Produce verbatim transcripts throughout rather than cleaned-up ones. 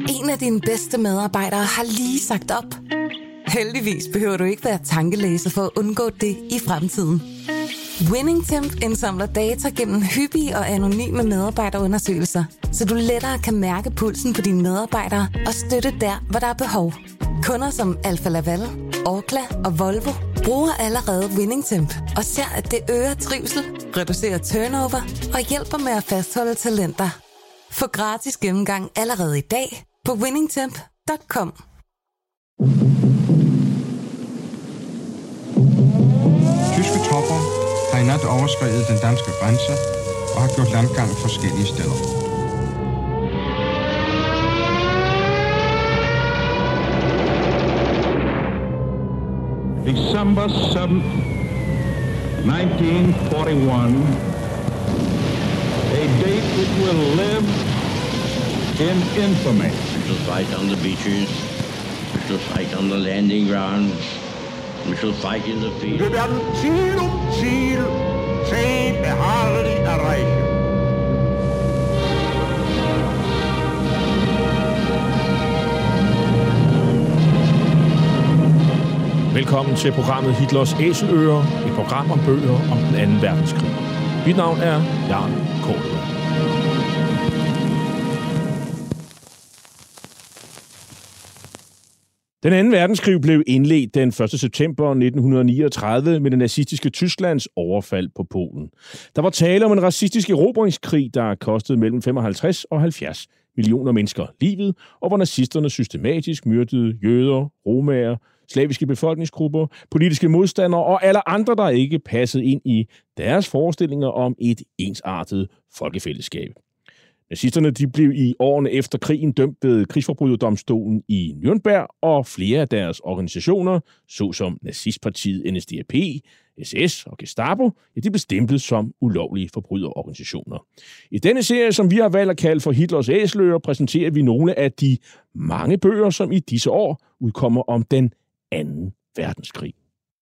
En af dine bedste medarbejdere har lige sagt op. Heldigvis behøver du ikke være tankelæser for at undgå det i fremtiden. WinningTemp indsamler data gennem hyppige og anonyme medarbejderundersøgelser, så du lettere kan mærke pulsen på dine medarbejdere og støtte der, hvor der er behov. Kunder som Alfa Laval, Orkla og Volvo bruger allerede WinningTemp og ser, at det øger trivsel, reducerer turnover og hjælper med at fastholde talenter. Få gratis gennemgang allerede i dag på winningtemp punktum com. Tyske tropper har i nat overskredet den danske grænse og har gjort landgang forskellige steder. December seventh, nineteen forty-one, a date which will live in infamy. We shall fight on the beaches, we shall fight on the landing grounds, we shall fight in the field. Wir werden Ziel um Ziel zäh beharrlich erreichen. Velkommen til programmet Hitlers Æseløer, et program om bøger om den anden verdenskrig. Mit navn er Jan Kålund. Den anden verdenskrig blev indledt den første september nitten niogtredive med det nazistiske Tysklands overfald på Polen. Der var tale om en racistisk erobringskrig, der kostede mellem femoghalvtreds og halvfjerds millioner mennesker livet, og hvor nazisterne systematisk myrdede jøder, romaer, slaviske befolkningsgrupper, politiske modstandere og alle andre, der ikke passede ind i deres forestillinger om et ensartet folkefællesskab. Nazisterne de blev i årene efter krigen dømt ved krigsforbryderdomstolen i Nürnberg, og flere af deres organisationer, såsom nazistpartiet N S D A P, S S og Gestapo, ja, de blev stemplet som ulovlige forbryderorganisationer. I denne serie, som vi har valgt at kalde for Hitlers Æseløer, præsenterer vi nogle af de mange bøger, som i disse år udkommer om den anden verdenskrig.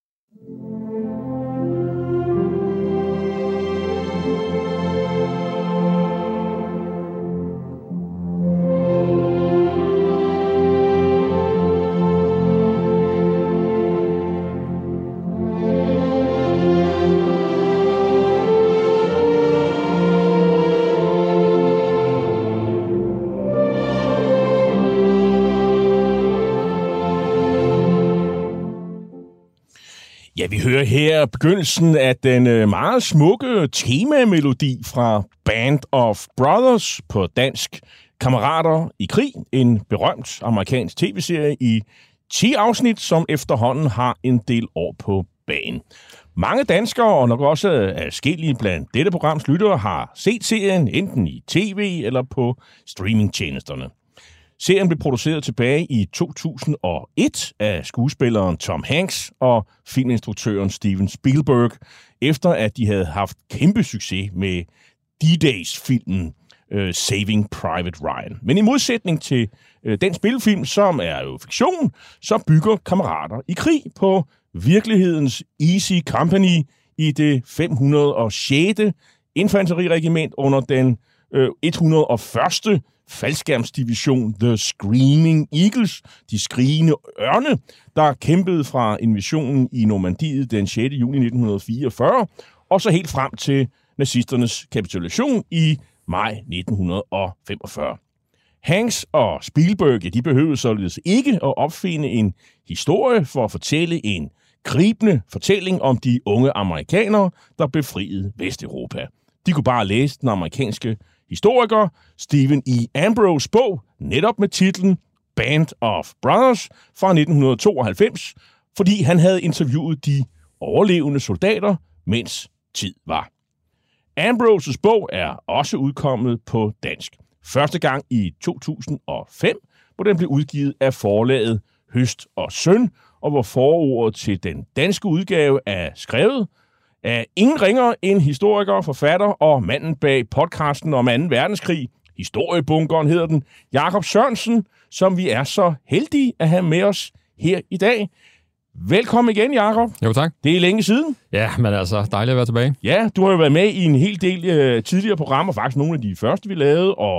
Ja, vi hører her begyndelsen af den meget smukke temamelodi fra Band of Brothers, på dansk Kammerater i krig, en berømt amerikansk tv-serie i ti afsnit, som efterhånden har en del år på banen. Mange danskere, og nok også adskillige blandt dette programs lyttere, har set serien enten i tv eller på streamingtjenesterne. Serien blev produceret tilbage i to tusind og et af skuespilleren Tom Hanks og filminstruktøren Steven Spielberg, efter at de havde haft kæmpe succes med D-Days-filmen uh, Saving Private Ryan. Men i modsætning til uh, den spilfilm, som er jo fiktion, så bygger Kammerater i krig på virkelighedens Easy Company i det fem hundrede og sjette infanteriregiment under den uh, et hundrede og første faldskærmsdivision The Screaming Eagles, de skrigende ørne, der kæmpede fra invasionen i Normandiet den sjette juni nitten fireogfyrre, og så helt frem til nazisternes kapitulation i maj nitten femogfyrre. Hanks og Spielberg, de behøvede således ikke at opfinde en historie for at fortælle en gribende fortælling om de unge amerikanere, der befriede Vesteuropa. De kunne bare læse den amerikanske historiker Stephen E. Ambrose bog, netop med titlen Band of Brothers fra nitten tooghalvfems, fordi han havde interviewet de overlevende soldater, mens tid var. Ambroses bog er også udkommet på dansk. Første gang i to tusind og fem, hvor den blev udgivet af forlaget Høst og Søn, og hvor forordet til den danske udgave er skrevet af ingen ringere end historiker, forfatter og manden bag podcasten om anden verdenskrig, Historiebunkeren hedder den, Jakob Sørensen, som vi er så heldige at have med os her i dag. Velkommen igen, Jakob. Jo, tak. Det er længe siden. Ja, men altså, dejligt at være tilbage. Ja, du har jo været med i en hel del øh, tidligere programmer, faktisk nogle af de første, vi lavede, og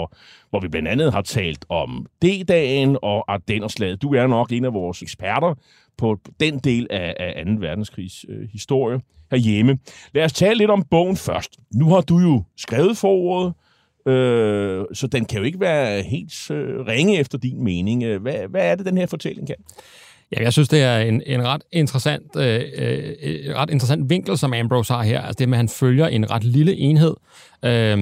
hvor vi blandt andet har talt om D-dagen og Ardennerslaget. Du er nok en af vores eksperter på den del af, af anden verdenskrigs øh, historie herhjemme. Lad os tale lidt om bogen først. Nu har du jo skrevet forordet, øh, så den kan jo ikke være helt øh, ringe efter din mening. Hvad, hvad er det, den her fortælling kan? Ja, jeg synes, det er en, en ret interessant, øh, øh, ret interessant vinkel, som Ambrose har her. Altså det med, at han følger en ret lille enhed. Øh,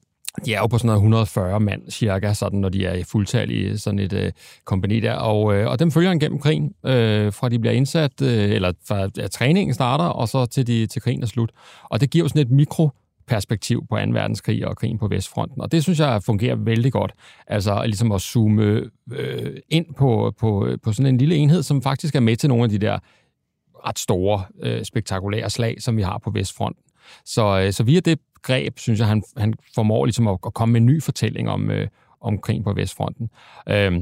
de er jo på sådan noget et hundrede og fyrre mand, cirka, sådan, når de er i fuldtal i sådan et øh, kompagni der. Og, øh, og dem følger han gennem krigen, øh, fra de bliver indsat, øh, eller fra ja, træningen starter, og så til, de, til krigen er slut. Og det giver jo sådan et mikro perspektiv på anden verdenskrig og krigen på Vestfronten. Og det synes jeg fungerer vældig godt. Altså ligesom at zoome øh, ind på, på, på sådan en lille enhed, som faktisk er med til nogle af de der ret store, øh, spektakulære slag, som vi har på Vestfronten. Så, øh, så via det greb, synes jeg, han, han formår ligesom at, at komme med en ny fortælling om, øh, om krigen på Vestfronten. Øh,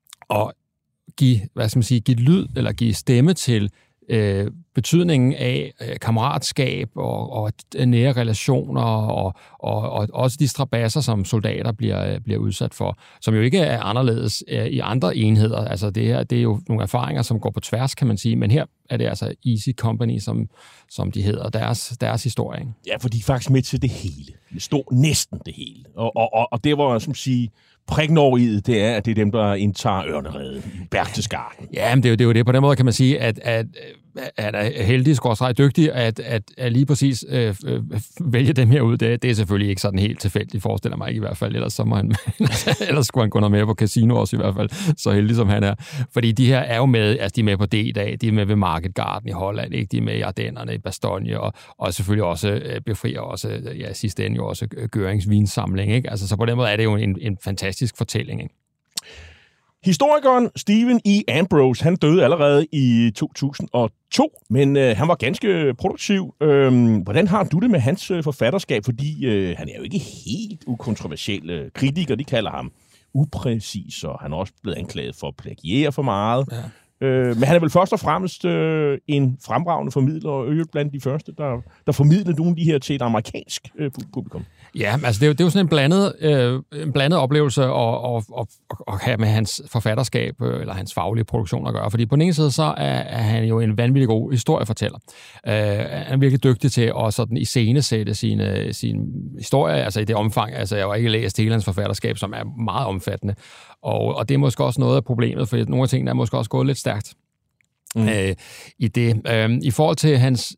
og give, hvad skal man sige, give lyd, eller give stemme til Øh, betydningen af øh, kammeratskab og, og nære relationer og, og, og også de strabasser, som soldater bliver, øh, bliver udsat for, som jo ikke er anderledes øh, i andre enheder. Altså det her, det er jo nogle erfaringer, som går på tværs, kan man sige, men her er det altså Easy Company, som, som de hedder, deres, deres historie. Ja, for de er faktisk med til det hele. Det står næsten det hele. Og, og, og, og det var, som sige, prikken over i det, det er, at det er dem, der indtager Ørneredet i Berchtesgaden. Ja, men det er, jo, det er jo det. På den måde kan man sige, at, at, at er heldig, skråstreg dygtig, at, at, at lige præcis øh, øh, vælge dem her ud, det, det er selvfølgelig ikke sådan helt tilfældigt, forestiller mig ikke i hvert fald. Ellers, så må han, ellers skulle han gå noget mere på casino også i hvert fald, så heldig som han er. Fordi de her er jo med, altså de er med på D-dag, de er med ved Market Garden i Holland, ikke? De er med i Ardennerne i Bastogne, og, og selvfølgelig også øh, befrier også, ja, sidste ende jo også Görings vinsamling, ikke? Altså, så på den måde er det jo en, en fantastisk fortælling, ikke? Historikeren Stephen E. Ambrose, han døde allerede i to tusind og to, men øh, han var ganske produktiv. Øhm, hvordan har du det med hans øh, forfatterskab? Fordi øh, han er jo ikke helt ukontroversiel. Øh, kritikere, de kalder ham upræcis, og han er også blevet anklaget for at plagiere for meget. Ja. Øh, men han er vel først og fremmest øh, en fremragende formidler, og øvrigt blandt de første, der, der formidlede nogle af de her til et amerikansk øh, publikum. Ja, altså det er jo, det er jo sådan en blandet, øh, en blandet oplevelse at, at, at, at have med hans forfatterskab øh, eller hans faglige produktion at gøre. Fordi på den ene side, så er, er han jo en vanvittig god historiefortæller. Øh, han er virkelig dygtig til at sådan iscenesætte sine, sine historier, altså i det omfang. Altså jeg har ikke læst hele hans forfatterskab, som er meget omfattende. Og, og det er måske også noget af problemet, for nogle af tingene er måske også gået lidt stærkt mm. øh, i det. Øh, I forhold til hans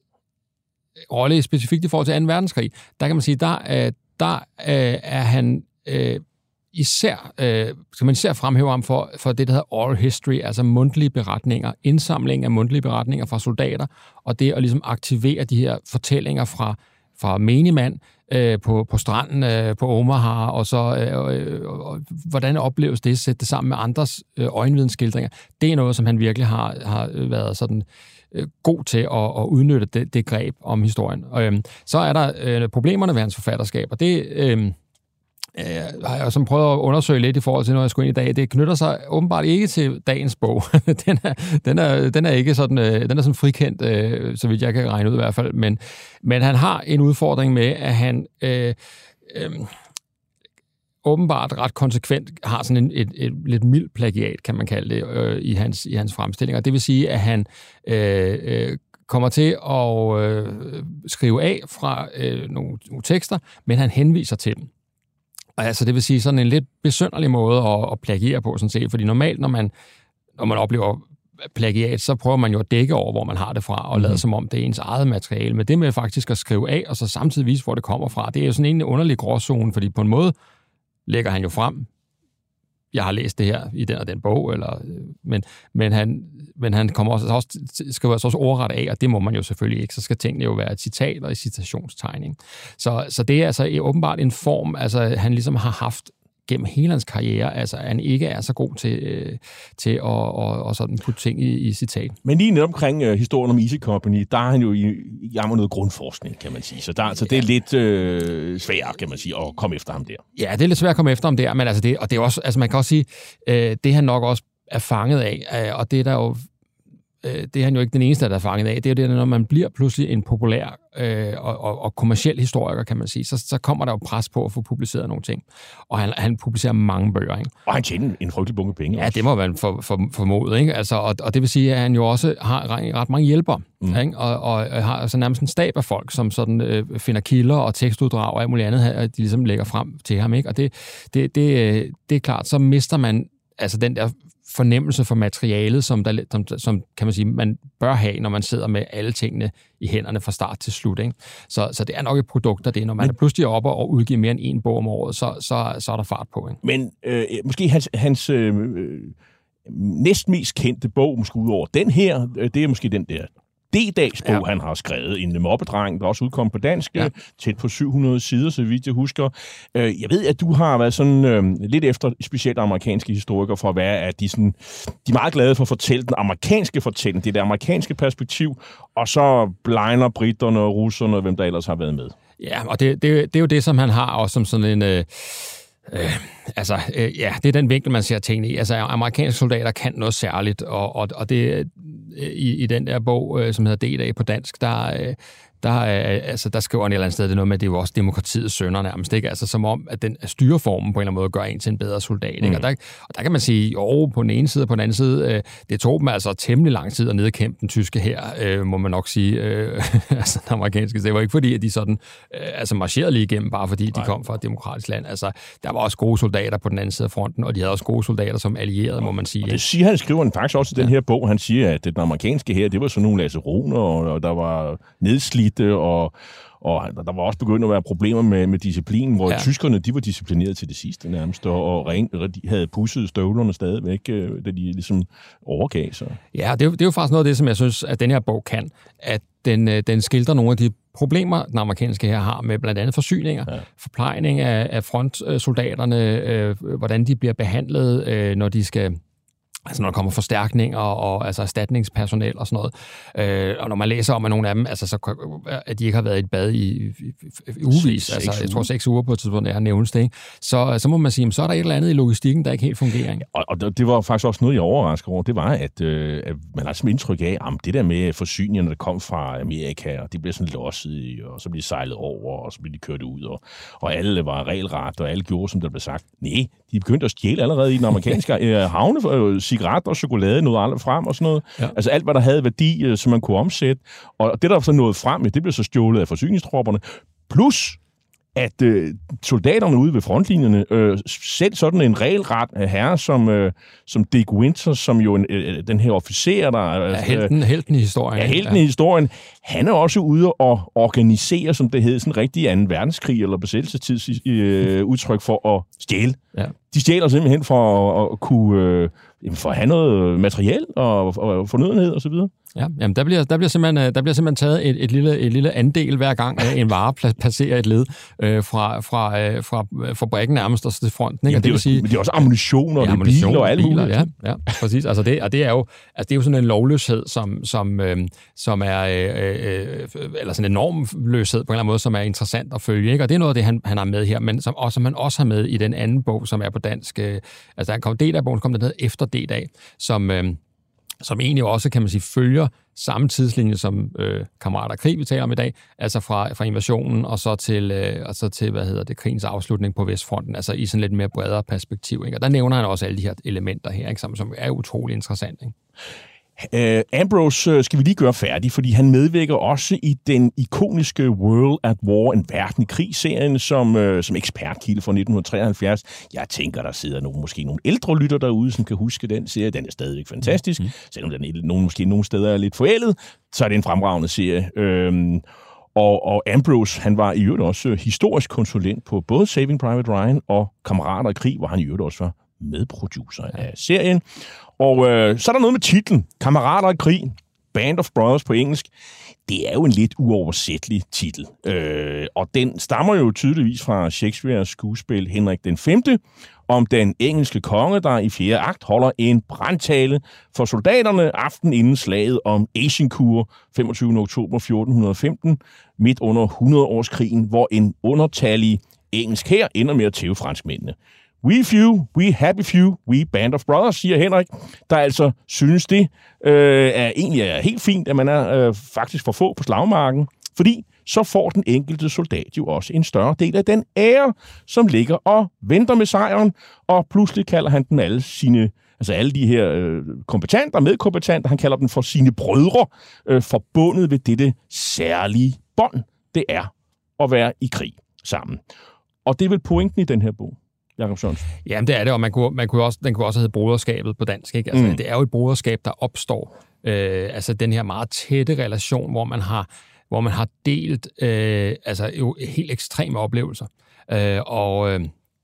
rolle, specifikt i forhold til anden verdenskrig, der kan man sige, der, øh, der øh, er han øh, især, øh, skal man især fremhæve ham for, for det, der hedder oral history, altså mundtlige beretninger, indsamling af mundtlige beretninger fra soldater, og det at ligesom aktivere de her fortællinger fra, fra menigmand, øh, på, på stranden, øh, på Omaha, og så øh, øh, hvordan opleves det, sætte det sammen med andres øh, øjenvidensskildringer. Det er noget, som han virkelig har, har været sådan øh, god til at, at udnytte det, det greb om historien. Og, øh, så er der øh, problemerne ved hans forfatterskab, og det øh, øh, har jeg som prøvet at undersøge lidt i forhold til, når jeg skulle ind i dag. Det knytter sig åbenbart ikke til dagens bog. den, er, den, er, den er ikke sådan, øh, den er sådan frikendt, øh, så vidt jeg kan regne ud i hvert fald, men, men han har en udfordring med, at han øh, øh, åbenbart ret konsekvent har sådan en, et, et lidt mild plagiat, kan man kalde det, øh, i, hans, i hans fremstillinger. Det vil sige, at han øh, øh, kommer til at øh, skrive af fra øh, nogle, nogle tekster, men han henviser til dem. Altså, det vil sige sådan en lidt besynderlig måde at, at plagiere på, sådan set. Fordi normalt, når man, når man oplever plagiat, så prøver man jo at dække over, hvor man har det fra, og lade som om det er ens eget materiale. Men det med faktisk at skrive af, og så samtidig vise, hvor det kommer fra, det er jo sådan en underlig gråzone, fordi på en måde lægger han jo frem, jeg har læst det her i den og den bog, eller, men, men, han, men han kommer også, også, skriver også ordret af, og det må man jo selvfølgelig ikke, så skal tingene jo være et citat og et citationstegning. Så, så det er altså åbenbart en form, altså han ligesom har haft gennem hele hans karriere, altså han ikke er så god til, øh, til at og, og sådan putte ting i, i citat. Men lige netop omkring øh, historien om Easy Company, der er han jo i, i gang med noget grundforskning, kan man sige. Så, der, så det er lidt øh, svært, kan man sige, at komme efter ham der. Ja, det er lidt svært at komme efter ham der, men altså det, og det er også, altså man kan også sige, øh, det han nok også er fanget af, øh, og det er der jo øh, det er han jo ikke den eneste, der er fanget af. Det er jo det, når man bliver pludselig en populær øh, og, og, og kommerciel historiker, kan man sige, så, så kommer der jo pres på at få publiceret nogle ting. Og han, han publicerer mange bøger, ikke? Og han tjener en frygtelig bunke penge. Ja, også. det må man for, for, formodet, ikke? Altså, og, og det vil sige, at han jo også har ret mange hjælpere, mm. ikke? Og, og har altså nærmest en stab af folk, som sådan øh, finder kilder og tekstuddrag og alt muligt andet, at de ligesom lægger frem til ham, ikke? Og det, det, det, det er klart, så mister man altså den der fornemmelse for materialet, som, der, som, som kan man sige, man bør have, når man sidder med alle tingene i hænderne fra start til slut. Ikke? Så, så det er nok et produkt af det. Når man er pludselig oppe og udgiver mere end en bog om året, så, så, så er der fart på. Ikke? Men øh, måske hans, hans øh, næst mest kendte bog, måske ud over den her, det er måske den der D-dagsbog, ja. Han har skrevet, en mobbedreng, der også udkom på dansk, ja. Tæt på syv hundrede sider, så vidt jeg husker. Jeg ved, at du har været sådan øh, lidt efter specielt amerikanske historikere for at være, at de, sådan, de er meget glade for at fortælle den amerikanske fortælling, det der amerikanske perspektiv, og så blegner britterne og russerne og hvem der ellers har været med. Ja, og det, det, det er jo det, som han har også som sådan en... Øh Øh, altså, øh, ja, det er den vinkel, man ser tingene i. Altså, amerikanske soldater kan noget særligt, og, og, og det øh, i, i den der bog, øh, som hedder D-dag på dansk, der, øh, der, øh, altså, der skriver han et eller andet sted det noget med, at det er jo også demokratiets sønner nærmest, ikke? Altså, som om, at den styreformen på en eller anden måde gør en til en bedre soldat, ikke? Mm. Og, der, og der kan man sige, jo, på den ene side og på den anden side, øh, det tog dem altså temmelig lang tid at nedkæmpe den tyske her, øh, må man nok sige, øh, altså den amerikanske. Det var ikke fordi, at de sådan, øh, altså marcherede lige igennem, bare fordi Nej. de kom fra et demokratisk land. Altså, der var også gode soldater på den anden side af fronten, og de havde også gode soldater som allierede, må man sige. Og det siger han, skriver han faktisk også i den her bog. Han siger, at den amerikanske her, det var sådan nogle laseroner, og der var nedslidte, og, og der var også begyndt at være problemer med, med disciplinen, hvor ja. tyskerne, de var disciplineret til det sidste nærmest, og, og rent, de havde pudset støvlerne stadigvæk, da de ligesom overgav sig. Ja, det er, det er jo faktisk noget af det, som jeg synes, at den her bog kan, at den, den skildrer nogle af de problemer, den amerikanske her har med blandt andet forsyninger, ja. forplejning af, af frontsoldaterne, øh, hvordan de bliver behandlet, øh, når de skal... Altså når der kommer forstærkninger og, og altså erstatningspersonel og sådan noget. Øh, og når man læser om, at nogle af dem, altså så, at de ikke har været i et bad i, i, i ugevis, seks, altså jeg tror seks uger på et tidspunkt, jeg har nævnt det, ikke? Så, så må man sige, så er der et eller andet i logistikken, der ikke helt fungerer. Ikke? Og, og det var faktisk også noget, jeg overraskede over, det var, at, øh, at man har sådan indtryk af, at det der med forsyningerne, der kom fra Amerika, og de blev sådan losset, og så blev de sejlet over, og så blev de kørt ud, og, og alle var regelret, og alle gjorde, som der blev sagt. Nej, de begyndte at stjæle allerede i den amerikanske øh, havne, øh, cigaretter og chokolade nåede aldrig frem og sådan noget. Ja. Altså alt, hvad der havde værdi, øh, som man kunne omsætte. Og det, der så nåede frem, det blev så stjålet af forsyningstropperne. Plus, at øh, soldaterne ude ved frontlinjerne, øh, selv sådan en regelret herre som, øh, som Dick Winter, som jo en, øh, den her officer, der... Ja, helten, helten i historien. Ja, helten ja. i historien. Han er også ude og organisere, som det hed, sådan en rigtig anden verdenskrig eller besættelsestids øh, udtryk for at stjæle. Ja. De stjæler simpelthen for at, at kunne øh, for at have noget materiel og, og fornødenhed og så videre. Ja, jamen der bliver, der bliver simpelthen, der bliver simpelthen taget et, et, lille, et lille andel hver gang, at en vare passerer et led øh, fra, fra, øh, fra fabrikken nærmest og til fronten. Ikke? Jamen, det, det, vil sige, det er også ammunition og ja, det biler og alt muligt. Ja, ja, præcis. Altså det, og det er jo, altså det er jo sådan en lovløshed, som, som, øh, som er, øh, øh, eller sådan en normløshed på en eller anden måde, som er interessant at følge. Ikke? Og det er noget af det, han, han har med her, men som også, man også har med i den anden bog, som er på dansk. Øh, altså der kom D-dag-bogen, kom der efter D-dag, som... Øh, som egentlig også, kan man sige, følger samme tidslinje som øh, Kammerater krig, vi taler om i dag, altså fra, fra invasionen og så til, øh, og så til, hvad hedder det, krigens afslutning på Vestfronten, altså i sådan lidt mere bredere perspektiv. Ikke? Og der nævner han også alle de her elementer her, ikke? Som, som er utrolig interessant. Ikke? Uh, Ambrose uh, skal vi lige gøre færdig, fordi han medvirker også i den ikoniske World at War, en verden i krig-serien, som, uh, som ekspertkilde fra nitten treoghalvfjerds. Jeg tænker, der sidder nogle, måske nogle ældre lytter derude, som kan huske den serie. Den er stadigvæk fantastisk. Mm. Selvom den er nogle, måske nogle steder er lidt forældet, så er det en fremragende serie. Uh, og, og Ambrose, han var i øvrigt også historisk konsulent på både Saving Private Ryan og Kammerater i krig, hvor han i øvrigt også var medproducer af serien. Og øh, så er der noget med titlen, Kammerater i krig, Band of Brothers på engelsk. Det er jo en lidt uoversættelig titel. Øh, og den stammer jo tydeligvis fra Shakespeares skuespil Henrik den femte, om den engelske konge, der i fjerde akt holder en brandtale for soldaterne aften inden slaget om Agincourt femogtyvende oktober fjorten femten, midt under hundrede-årskrigen, hvor en undertallig engelsk hær ender med at tæve franskmændene. We few, we happy few, we band of brothers, siger Henrik, der altså synes det øh, er egentlig er helt fint, at man er øh, faktisk for få på slagmarken, fordi så får den enkelte soldat jo også en større del af den ære, som ligger og venter med sejren, og pludselig kalder han den alle sine, altså alle de her øh, kompetenter, medkompetenter, han kalder dem for sine brødre, øh, forbundet ved dette særlige bånd, det er at være i krig sammen. Og det er vel pointen i den her bog, Jakob Sørensen? Jamen, det er det, og man kunne, man kunne også, den kunne også hedde broderskabet på dansk, ikke? Altså, mm. det er jo et broderskab, der opstår. Øh, altså, den her meget tætte relation, hvor man har, hvor man har delt øh, altså, jo helt ekstreme oplevelser. Øh, og øh,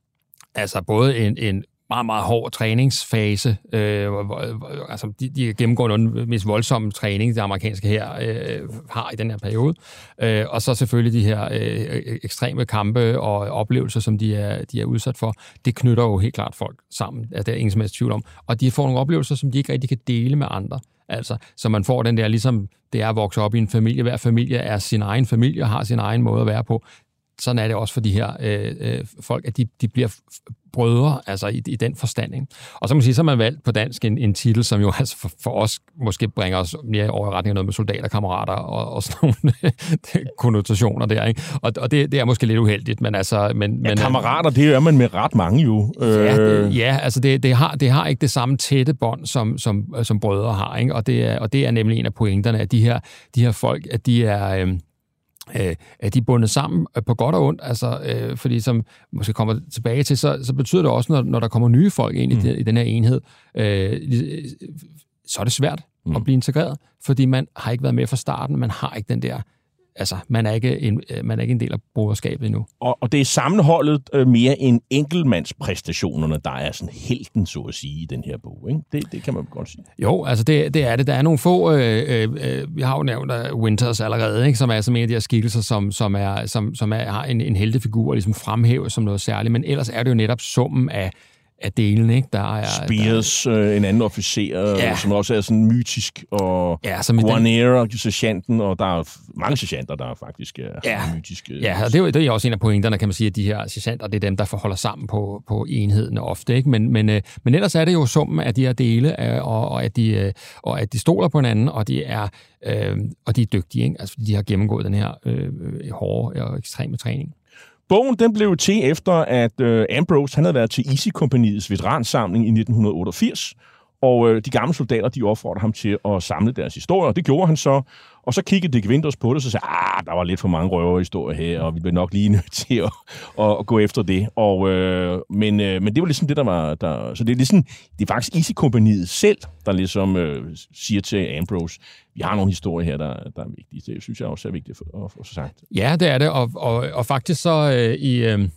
altså, både en, en meget, meget hård træningsfase. Øh, altså, de, de gennemgår den mest voldsomme træning, de amerikanske her øh, har i den her periode. Øh, og så selvfølgelig de her øh, ekstreme kampe og oplevelser, som de er, de er udsat for. Det knytter jo helt klart folk sammen. Altså, det er ingen som helst tvivl om. Og de får nogle oplevelser, som de ikke rigtig kan dele med andre. Altså, så man får den der, ligesom det er at vokse op i en familie. Hver familie er sin egen familie og har sin egen måde at være på. Sådan er det også for de her øh, øh, folk, at de, de bliver brødre, altså i, i den forstand. Ikke? Og så må man sige, så har man valgt på dansk en, en titel, som jo altså for, for os måske bringer os mere over i retning af noget med soldater, kammerater og, og sådan nogle konnotationer der. Ikke? Og, og det, det er måske lidt uheldigt, men altså... Men, ja, men, kammerater, det er man med ret mange jo. Ja, det, ja altså det, det, har, det har ikke det samme tætte bånd, som, som, som brødre har. Ikke? Og, det er, og det er nemlig en af pointerne, at de her, de her folk, at de er... Øh, Øh, at de er bundet sammen på godt og ondt, altså, øh, fordi som måske kommer tilbage til, så, så betyder det også, når, når der kommer nye folk ind i, mm. de, i den her enhed, øh, så er det svært mm. at blive integreret, fordi man har ikke været med fra starten, man har ikke den der, altså, man er ikke en, man er ikke en del af broderskabet endnu. Og, og det er sammenholdet øh, mere end enkeltmandspræstationerne, der er sådan helten, så at sige, i den her bog, ikke? Det, det kan man godt sige. Jo, altså det, det er det. Der er nogle få, øh, øh, vi har jo nævnt uh, Winters allerede, ikke? Som er som en af de her skikkelser, som, som, er, som, som er, har en, en heltefigur, og ligesom fremhæves som noget særligt, men ellers er det jo netop summen af af delen, ikke? Der er Spears, der er, øh, en anden officer, ja. Som også er sådan mytisk, og ja, Guarnera, den... sergeanten, og der er mange sergeanter, der faktisk er ja. mytiske. Ja, og det er, det er også en af pointerne, kan man sige, at de her sergeanter, det er dem, der forholder sammen på, på enhederne ofte, ikke? Men, men, øh, men ellers er det jo summen af de her dele, øh, og, og, at de, øh, og at de stoler på hinanden, og de er, øh, og de er dygtige, ikke? Altså, de har gennemgået den her øh, hårde og ekstreme træning. Bogen den blev til efter, at øh, Ambrose han havde været til Easy-kompagniets veteransamling i nitten otteogfirs, og øh, de gamle soldater de opfordrede ham til at samle deres historier, og det gjorde han så. Og så kiggede Dick Winters på det, og så sagde ah, der var lidt for mange røverhistorier her, og vi blev nok lige nødt til at, at, at gå efter det. Og, øh, men, øh, men det var ligesom det, der var... Der, så det er, ligesom, det er faktisk Easy-kompagniet selv, der ligesom øh, siger til Ambrose, vi har nogle historier her, der, der er vigtige. Det synes jeg også er vigtigt at, at få sagt. Ja, det er det, og, og, og faktisk så øh, i... Øh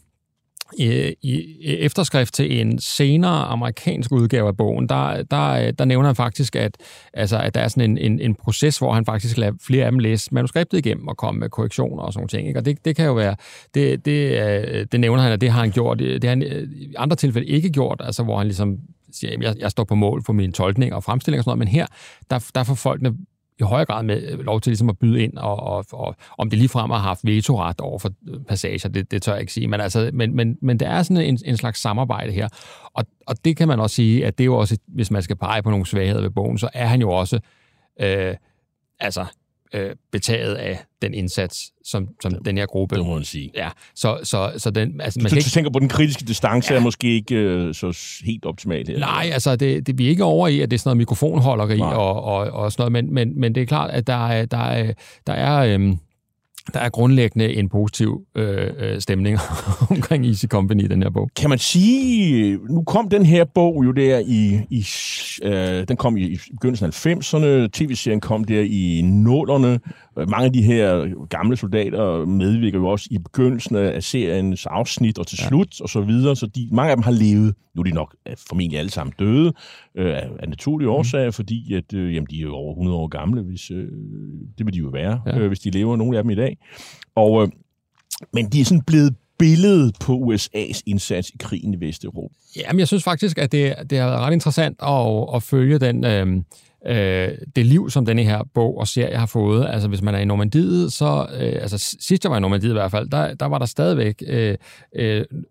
I, i efterskrift til en senere amerikansk udgave af bogen, der, der, der nævner han faktisk, at, altså, at der er sådan en, en, en proces, hvor han faktisk lader flere af dem læse manuskriptet igennem og komme med korrektioner og sådan ting. Ikke? Og det, det kan jo være, det, det, det nævner han, at det har han gjort. Det har han i andre tilfælde ikke gjort, altså hvor han ligesom siger, jeg, jeg står på mål for min tolkning og fremstilling og sådan noget, men her, der, der får folkene i højere grad med lov til ligesom at byde ind, og, og, og om det ligefrem har haft vetoret over for passager, det, det tør jeg ikke sige, men, altså, men, men, men der er sådan en, en slags samarbejde her, og, og det kan man også sige, at det er jo også, hvis man skal pege på nogle svagheder ved bogen, så er han jo også øh, altså øh, betaget af den indsats, som, som det, den her gruppe... Det må man sige. Ja, så, så, så den... Altså, man du, du ikke, tænker på, den kritiske distance ja. Er måske ikke øh, så helt optimalt her? Nej, altså, det, det, vi er ikke over i, at det er sådan noget mikrofonholderi og, og, og sådan noget, men, men, men det er klart, at der er... Der er, der er øhm, Der er grundlæggende en positiv øh, stemning omkring Easy Company i den her bog. Kan man sige, nu kom den her bog jo der i, i øh, den kom i begyndelsen af halvfemserne, tv-serien kom der i nullerne. Mange af de her gamle soldater medvirker jo også i begyndelsen af seriens afsnit og til ja. Slut og så videre, så de, mange af dem har levet. Nu er de nok formentlig alle sammen døde øh, af naturlige årsager, mm. fordi at, øh, jamen, de er jo over hundrede år gamle, hvis, øh, det vil de jo være, ja. øh, hvis de lever, nogle af dem i dag. Og, øh, men de er sådan blevet billedet på U S A's indsats i krigen i Vesteuropa. Jamen, jeg synes faktisk, at det, det har været ret interessant at, at følge den... Øh, Øh, det liv, som denne her bog og serie har fået. Altså, hvis man er i Normandiet, så... Øh, altså, sidst jeg var i Normandiet i hvert fald, der, der var der stadigvæk... Øh, øh,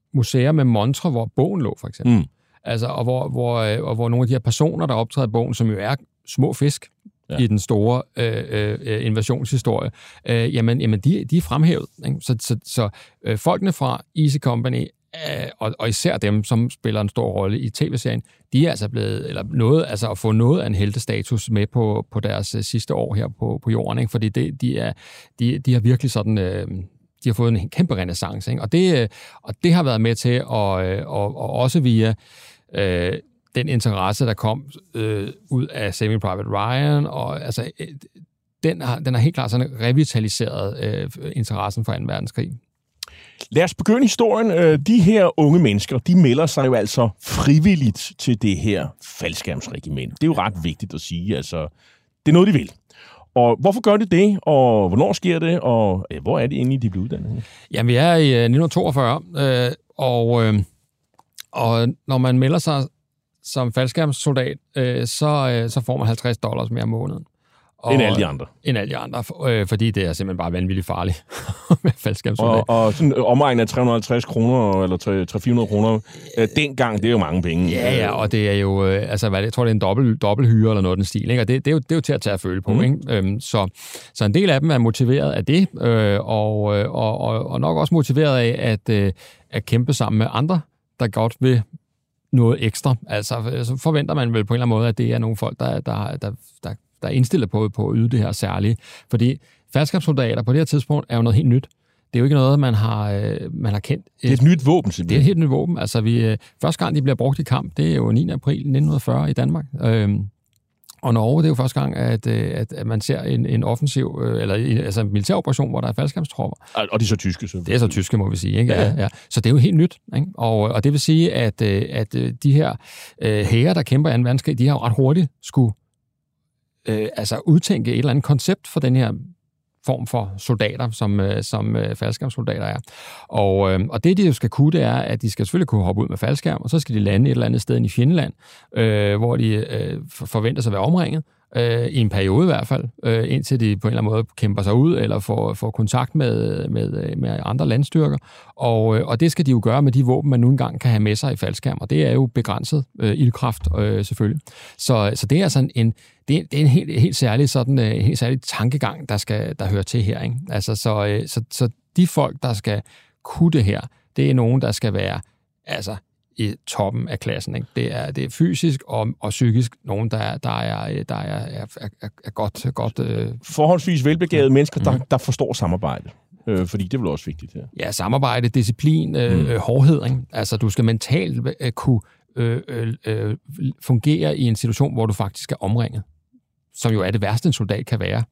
museer med montre, hvor bogen lå, for eksempel. Mm. Altså, og hvor, hvor, og hvor nogle af de her personer, der optræder i bogen, som jo er små fisk ja. i den store øh, øh, invasionshistorie, øh, jamen, jamen de, de er fremhævet. Ikke? Så, så, så øh, folkene fra Easy Company, øh, og, og især dem, som spiller en stor rolle i tv-serien, de er altså blevet, eller noget, altså at få noget af en heltestatus med på, på deres øh, sidste år her på, på jorden, ikke? Fordi det, de, er, de, de har virkelig sådan... Øh, de har fået en kæmpe renaissance, ikke? Og det, og det har været med til, at, og, og også via øh, den interesse, der kom øh, ud af Saving Private Ryan, og altså, den har, den har helt klart sådan revitaliseret øh, interessen for anden verdenskrig. Lad os begynde historien. De her unge mennesker, de melder sig jo altså frivilligt til det her faldskærmsregiment. Det er jo ret vigtigt at sige, altså, det er noget, de vil. Og hvorfor gør de det, og hvornår sker det, og øh, hvor er det egentlig, de bliver uddannet? Jamen, vi er i nitten toogfyrre, øh, og, øh, og når man melder sig som faldskærmssoldat, øh, så, øh, så får man halvtreds dollars mere om måneden. Og, end alle de andre. End alle de andre, øh, fordi det er simpelthen bare vanvittigt farligt med faldskærmssoldat. Og, og sådan omregnet af tre hundrede og halvtreds kroner, eller tre hundrede fire hundrede kroner, øh, dengang, det er jo mange penge. Ja, ja, og det er jo, øh, altså, hvad, jeg tror, det er en dobbelt, dobbelt hyre eller noget af den stil, ikke? Og det, det, er jo, det er jo til at tage at føle på, mm. ikke? Øhm, så, så en del af dem er motiveret af det, øh, og, og, og, og nok også motiveret af at, øh, at kæmpe sammen med andre, der godt vil noget ekstra. Altså, så forventer man vel på en eller anden måde, at det er nogle folk, der, der, der, der der er indstillet på, på at yde det her særlige. Fordi faldskærmssoldater på det her tidspunkt er jo noget helt nyt. Det er jo ikke noget, man har, øh, man har kendt. Det er et nyt våben, simpelthen. Det er et helt nyt våben. Altså, vi, øh, første gang, de bliver brugt i kamp, det er jo niende april nitten fyrre i Danmark. Øhm, og Norge, det er jo første gang, at, at, at man ser en, en offensiv, øh, eller altså en militæroperation, hvor der er faldskærmstropper. Og de er så tyske, så. Det er så tyske, må vi sige. Ikke? Ja. Ja, ja. Så det er jo helt nyt. Ikke? Og, og det vil sige, at, at de her øh, hære, der kæmper i anden verdenskrig, de har jo ret hurtigt skulle Øh, altså udtænke et eller andet koncept for den her form for soldater, som, øh, som øh, faldskærmssoldater er. Og, øh, og det, de jo skal kunne, det er, at de skal selvfølgelig kunne hoppe ud med faldskærm, og så skal de lande et eller andet sted i Finland, øh, hvor de øh, forventer sig at være omringet, øh, i en periode i hvert fald, øh, indtil de på en eller anden måde kæmper sig ud, eller får, får kontakt med, med, med andre landstyrker. Og, øh, og det skal de jo gøre med de våben, man nu engang kan have med sig i faldskærm, og det er jo begrænset øh, ildkraft, øh, selvfølgelig. Så, så det er altså en Det er, det er en helt, helt særlig sådan en helt særlig tankegang, der skal der hører til her, ikke? Altså så, så så de folk, der skal kunne det her, det er nogen, der skal være altså i toppen af klassen, ikke? Det er det er fysisk og, og psykisk nogen, der der er der er, er, er, er godt godt øh... forholdsvis velbegavede mennesker, der, der forstår samarbejde. Øh, fordi det er vel også vigtigt her. Ja, samarbejde, disciplin, øh, mm. hårdhed, ikke? Altså du skal mentalt øh, kunne øh, øh, øh, fungere i en situation, hvor du faktisk er omringet, som jo er det værste, en soldat kan være.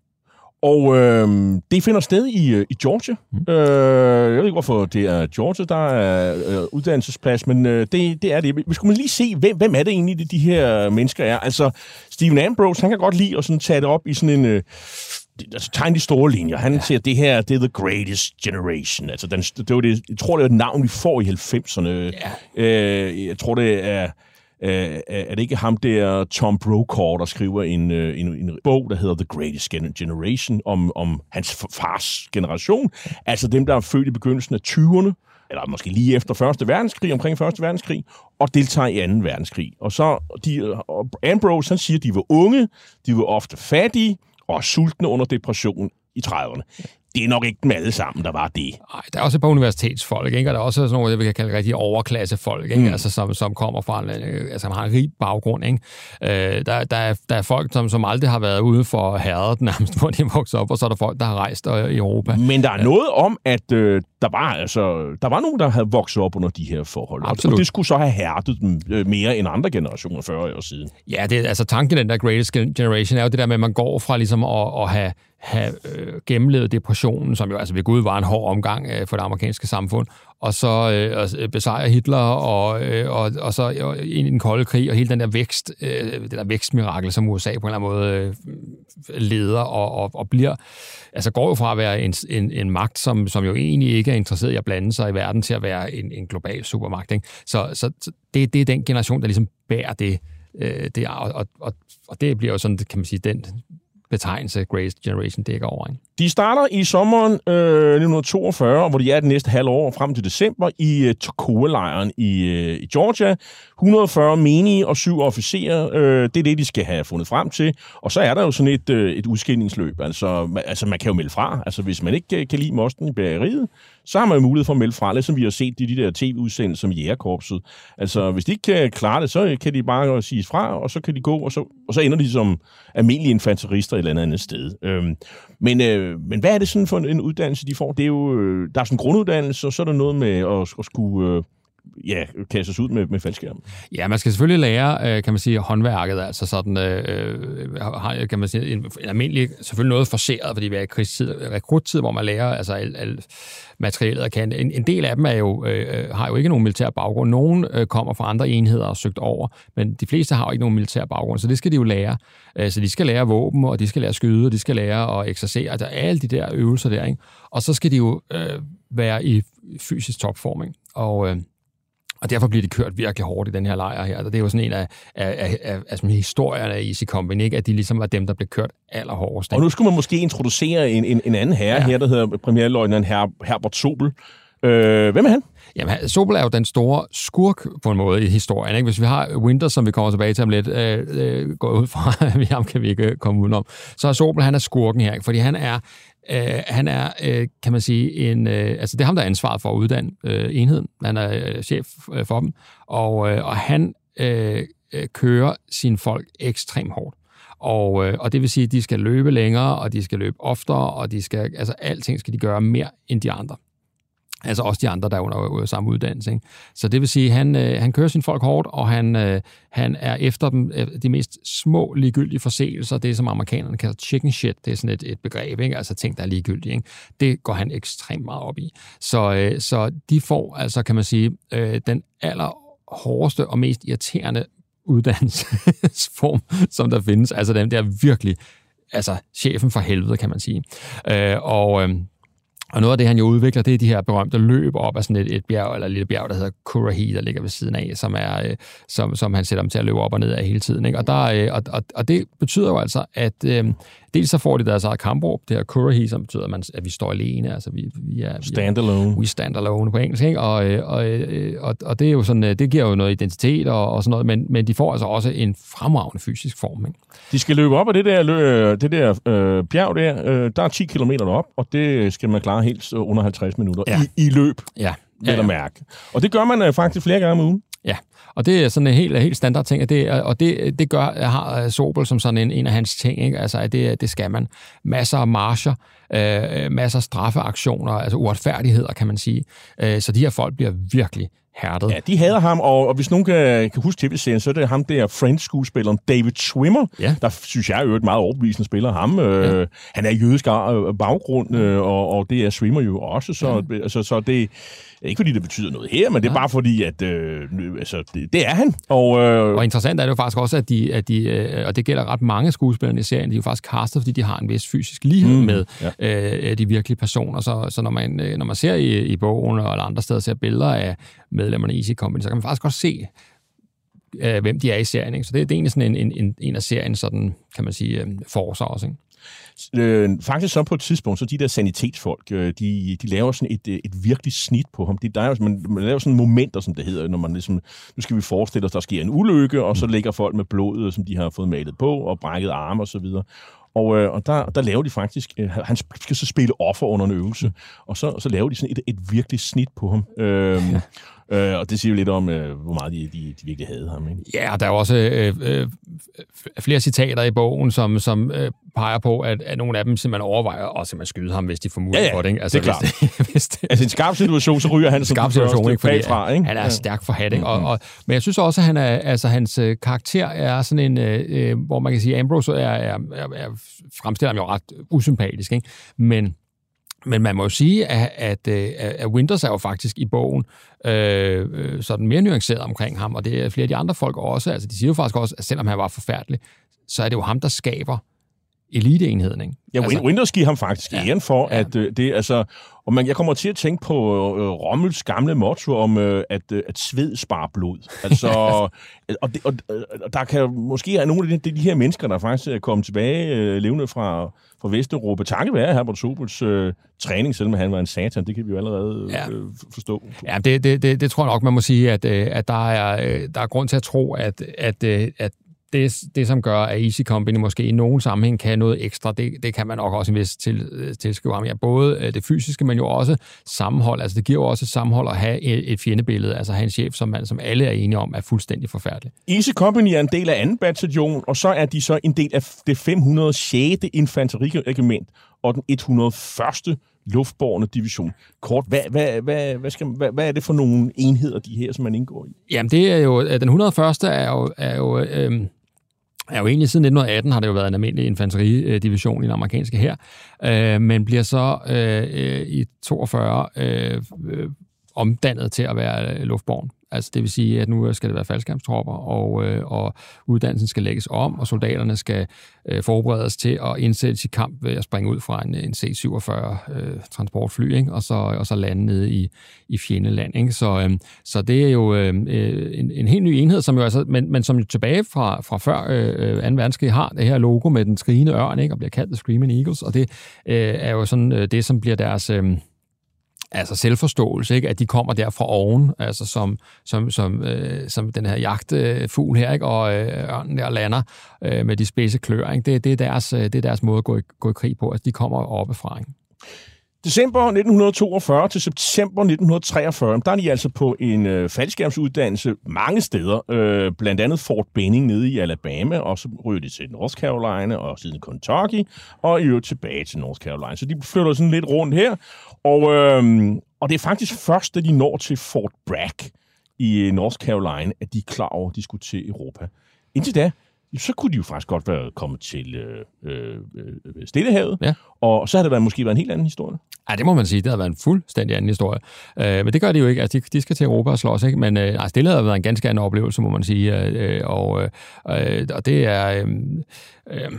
Og øh, det finder sted i, i Georgia. Mm. Øh, jeg ved ikke, hvorfor det er Georgia, der er øh, uddannelsesplads, men øh, det, det er det. Vi skulle lige se, hvem, hvem er det egentlig, det, de her mennesker er. Altså, Stephen Ambrose, han kan godt lide at sådan tage det op i sådan en... Øh, altså, tegne de store linjer. Han ja. siger, at det her, det er the greatest generation. Altså, den, det var det, jeg tror, det er et navn, vi får i halvfemserne. Ja. Øh, jeg tror, det er... Uh, er det ikke ham der, Tom Brokaw, der skriver en, uh, en, en bog, der hedder The Greatest Generation, om, om hans fars generation? Altså dem, der er født i begyndelsen af tyverne, eller måske lige efter første verdenskrig, omkring første verdenskrig, og deltager i anden verdenskrig. Og så, de, og Ambrose, han siger, at de var unge, de var ofte fattige, og sultne under depression i trediverne. Det er nok ikke dem alle sammen, der var det. Nej, der er også et par universitetsfolk, ikke? Og der er også sådan nogle, jeg vil kalde rigtig overklassefolk, ikke? Mm. Altså, som, som kommer fra en, altså, som har en rig baggrund, ikke? Øh, der, der, er, der er folk, som, som aldrig har været ude for herredet nærmest, hvor de vokser op, og så er der folk, der har rejst øh, i Europa. Men der er noget om, at øh, der, var, altså, der var nogen, der havde vokset op under de her forhold. Absolut. Og det skulle så have hærdet dem øh, mere end andre generationer fyrre år siden. Ja, det, altså tanken den der greatest generation er jo det der med, at man går fra ligesom at, at have have øh, gennemlevet depressionen, som jo altså ved Gud var en hård omgang øh, for det amerikanske samfund, og så øh, besejre Hitler, og, øh, og, og så øh, ind i den kolde krig, og hele den der vækst, øh, det der vækstmirakel, som U S A på en eller anden måde øh, leder og, og, og bliver, altså går jo fra at være en, en, en magt, som, som jo egentlig ikke er interesseret i at blande sig i verden, til at være en, en global supermagt, ikke? Så, så, så det, det er den generation, der ligesom bærer det, øh, det og, og, og det bliver jo sådan, kan man sige, den betegnelse Greatest Generation dækker over. Ikke? De starter i sommeren øh, nitten toogfyrre, hvor de er det næste halve år frem til december i øh, Toccoa-lejren i, øh, i Georgia. et hundrede og fyrre menige og syv officerer, øh, det er det, de skal have fundet frem til. Og så er der jo sådan et, øh, et udskillingsløb. Altså man, altså, man kan jo melde fra. Altså, hvis man ikke kan lide mosten i bageriet, så har man jo mulighed for at melde fra, lidt som vi har set i de der tv-udsendelser som Jægerkorpset. Altså, hvis de ikke kan klare det, så kan de bare sige fra, og så kan de gå, og så, og så ender de som almindelige infanterister et eller andet sted. Øhm, men, øh, men hvad er det sådan for en uddannelse, de får? Det er jo, øh, der er sådan en grunduddannelse, og så er der noget med at, at skulle... Øh, ja, kastes ud med, med faldskærm. Ja, man skal selvfølgelig lære, kan man sige, håndværket, altså sådan, øh, har, kan man sige, en, en almindelig, selvfølgelig noget forceret, fordi vi er i krigstid, rekruttid, hvor man lærer, altså al, al materialet kan. En, en del af dem er jo, øh, har jo ikke nogen militær baggrund. Nogen øh, kommer fra andre enheder og søgt over, men de fleste har jo ikke nogen militær baggrund, så det skal de jo lære. Øh, så de skal lære våben, og de skal lære skyde, og de skal lære at eksercere, altså alle de der øvelser der, ikke? Og så skal de jo øh, være i fysisk topform, og øh, Og derfor bliver de kørt virkelig hårdt i den her lejr her. Det er jo sådan en af, af, af, af, af sådan historierne af Easy Company, ikke? At de ligesom var dem, der blev kørt allerhårdest. Og nu skulle man måske introducere en, en, en anden herre ja. her, der hedder premierløjtnant Her, Herbert Sobel. Øh, hvem er han? Jamen, Sobel er jo den store skurk på en måde i historien. Ikke? Hvis vi har Winters, som vi kommer tilbage til om lidt, øh, øh, går ud fra, at ham kan vi ikke komme udenom, så er Sobel, han er skurken her, fordi han er Uh, han er, uh, kan man sige, en, uh, altså det er ham, der er ansvaret for at uddanne uh, enheden. Han er uh, chef uh, for dem, og, uh, og han uh, kører sine folk ekstremt hårdt. Og, uh, og det vil sige, at de skal løbe længere, og de skal løbe oftere, og de skal, altså alting skal de gøre mere end de andre. Altså også de andre, der er under samme uddannelse. Ikke? Så det vil sige, at han, øh, han kører sine folk hårdt, og han, øh, han er efter dem øh, de mest små ligegyldige forseelser. Det, som amerikanerne kalder chicken shit, det er sådan et, et begreb, ikke? Altså ting, der er ligegyldige. Ikke? Det går han ekstremt meget op i. Så, øh, så de får, altså kan man sige, øh, den allerhårdeste og mest irriterende uddannelsesform, som der findes. Altså dem der virkelig, altså chefen for helvede, kan man sige. Øh, og... Øh, Og noget af det, han jo udvikler, det er de her berømte løb op af sådan et, et bjerg, eller et lille bjerg, der hedder Currahee, der ligger ved siden af, som, er, øh, som, som han sætter dem til at løbe op og ned af hele tiden. Ikke? Og, der, øh, og, og, og det betyder jo altså, at øh, dels så får de deres eget kampråb, det her Currahee, som betyder, at, man, at vi står alene, altså vi, vi er... Stand alone. We stand alone på engelsk, ikke? Og, og, og, og det er jo sådan, det giver jo noget identitet og, og sådan noget, men, men de får altså også en fremragende fysisk form, ikke? De skal løbe op af det der, lø, det der øh, bjerg der, øh, der er ti kilometer op, og det skal man klare helt under halvtreds minutter ja. i, i løb, ja. Ja, ja. Mærke. Og det gør man øh, faktisk flere gange om ugen. Ja, og det er sådan en helt, helt standard ting, og det, og det, det gør, har Sobel som sådan en, en af hans ting, ikke? Altså, at det, det skal man. Masser af marcher, øh, masser af straffeaktioner, altså uretfærdigheder, kan man sige. Øh, så de her folk bliver virkelig hærdet. Ja, de hader ham, og, og hvis nogen kan, kan huske tv-serien, så er det ham der Friends-skuespilleren David Schwimmer, ja. Der synes jeg er jo et meget overbevisende spiller. Ham, øh, ja. Han er jødisk baggrund, øh, og, og det er Schwimmer jo også, så, ja. altså, så det ikke fordi det betyder noget her, men det er ja. bare fordi, at øh, altså, det, det er han. Og, øh, og interessant er det jo faktisk også, at de, at de øh, og det gælder ret mange skuespillere i serien, de er jo faktisk castet, fordi de har en vis fysisk lighed mm, med ja. øh, de virkelige personer. Så, så når, man, når man ser i, i bogen eller andre steder, ser billeder af medlemmerne i Easy Company, så kan man faktisk også se, øh, hvem de er i serien. Ikke? Så det, det er egentlig sådan en, en, en af serien, sådan, kan man sige, øh, for sig også. Ikke? Øh, faktisk så på et tidspunkt, så de der sanitetsfolk, øh, de, de laver sådan et, et virkelig snit på ham. De, der er, man, man laver sådan momenter, som det hedder, når man ligesom, nu skal vi forestille os, der sker en ulykke, og så ligger folk med blodet, som de har fået malet på, og brækket arme og så videre. Og, øh, og der, der laver de faktisk, øh, han skal så spille offer under en øvelse, og så, så laver de sådan et, et virkelig snit på ham. Øh, Øh, og det siger jo lidt om, øh, hvor meget de, de, de virkelig havde ham. Ikke? Ja, der er også øh, øh, flere citater i bogen, som, som øh, peger på, at, at nogle af dem simpelthen overvejer at simpelthen skyde ham, hvis de får mulighed ja, ja, for det. Ikke? Altså, det er klart. Hvis det, hvis det, altså en skarp situation, så ryger han som skarp situation, ikke, fordi, fra, ikke? Han er ja. stærk for hat, ikke? Og, og, men jeg synes også, at han er, altså, hans øh, karakter er sådan en, øh, hvor man kan sige, at Ambrose er, er, er, er, fremstiller ham jo ret usympatisk, ikke? Men Men man må jo sige, at, at, at Winters er jo faktisk i bogen øh, sådan mere nuanceret omkring ham, og det er flere af de andre folk også. Altså, de siger jo faktisk også, at selvom han var forfærdelig, så er det jo ham, der skaber eliteenheden, ikke? Ja, altså, Winters giver ham faktisk ja, æren for, ja. at øh, det altså... Og man, jeg kommer til at tænke på øh, Rommels gamle motto om, øh, at, øh, at sved sparer blod. Altså, og, det, og, og der kan måske være nogle af de, de her mennesker, der faktisk er kommet tilbage øh, levende fra, fra Vesteuropa. Takket være Herbert Sobels øh, træning, selvom han var en satan. Det kan vi jo allerede ja. øh, forstå. Ja, det, det, det, det tror jeg nok, man må sige, at, at der, er, der er grund til at tro, at, at, at Det, det, som gør, at Easy Company måske i nogen sammenhæng kan noget ekstra, det, det kan man nok også en vis til, tilskrive ham. Ja, både det fysiske, men jo også sammenhold. Altså, det giver jo også sammenhold at have et, et fjendebillede, altså have en chef, som, man, som alle er enige om, er fuldstændig forfærdelig. Easy Company er en del af anden bataljon, og så er de så en del af det fem hundrede og sjette infanteriregiment og den et hundrede og første luftbårne division. Kort, hvad, hvad, hvad, hvad, skal, hvad, hvad er det for nogle enheder, de her, som man indgår i? Jamen, det er jo, den et hundrede og første er jo, er jo øhm er jo egentlig siden nitten atten har det jo været en almindelig infanteridivision i den amerikanske hær, øh, men bliver så øh, i toogfyrre øh, øh, omdannet til at være luftborgen. Altså det vil sige, at nu skal det være faldskærmstropper, og, øh, og uddannelsen skal lægges om, og soldaterne skal øh, forberedes til at indsættes i kamp ved at springe ud fra en, en C syvogfyrre øh, transportfly, ikke? Og, så, og så lande nede i, i fjendeland. Ikke? Så, øh, så det er jo øh, en, en helt ny enhed, som jo altså, men, men som jo tilbage fra, fra før øh, anden verdenskrig har det her logo med den skrigende ørn, ikke? Og bliver kaldt The Screaming Eagles, og det øh, er jo sådan øh, det, som bliver deres... Øh, altså selvforståelse, ikke? At de kommer der fra oven, altså som, som, som, øh, som den her jagtfugl her, ikke? Og øh, ørnen der lander øh, med de spidse klør. Ikke? Det, det, er deres, det er deres måde at gå i, gå i krig på, altså de kommer oppefra. Ikke? December nitten toogfyrre til september nitten treogfyrre, der er de altså på en øh, faldskærmsuddannelse mange steder, øh, blandt andet Fort Benning nede i Alabama, og så ryger de til North Carolina og siden Kentucky, og i øvrigt tilbage til North Carolina. Så de flytter sådan lidt rundt her, og, øh, og det er faktisk først, da de når til Fort Bragg i North Carolina, at de er klar over, at de skulle til Europa. Indtil da, så kunne de jo faktisk godt være kommet til øh, øh, Stillehavet, ja. Og så havde det været, måske været en helt anden historie. Ja, det må man sige. Det har været en fuldstændig anden historie. Øh, men det gør de jo ikke. Altså, de, de skal til Europa og slås, ikke? Men øh, nej, Stillehavet har været en ganske anden oplevelse, må man sige. Øh, og, øh, og det er... Øh, øh,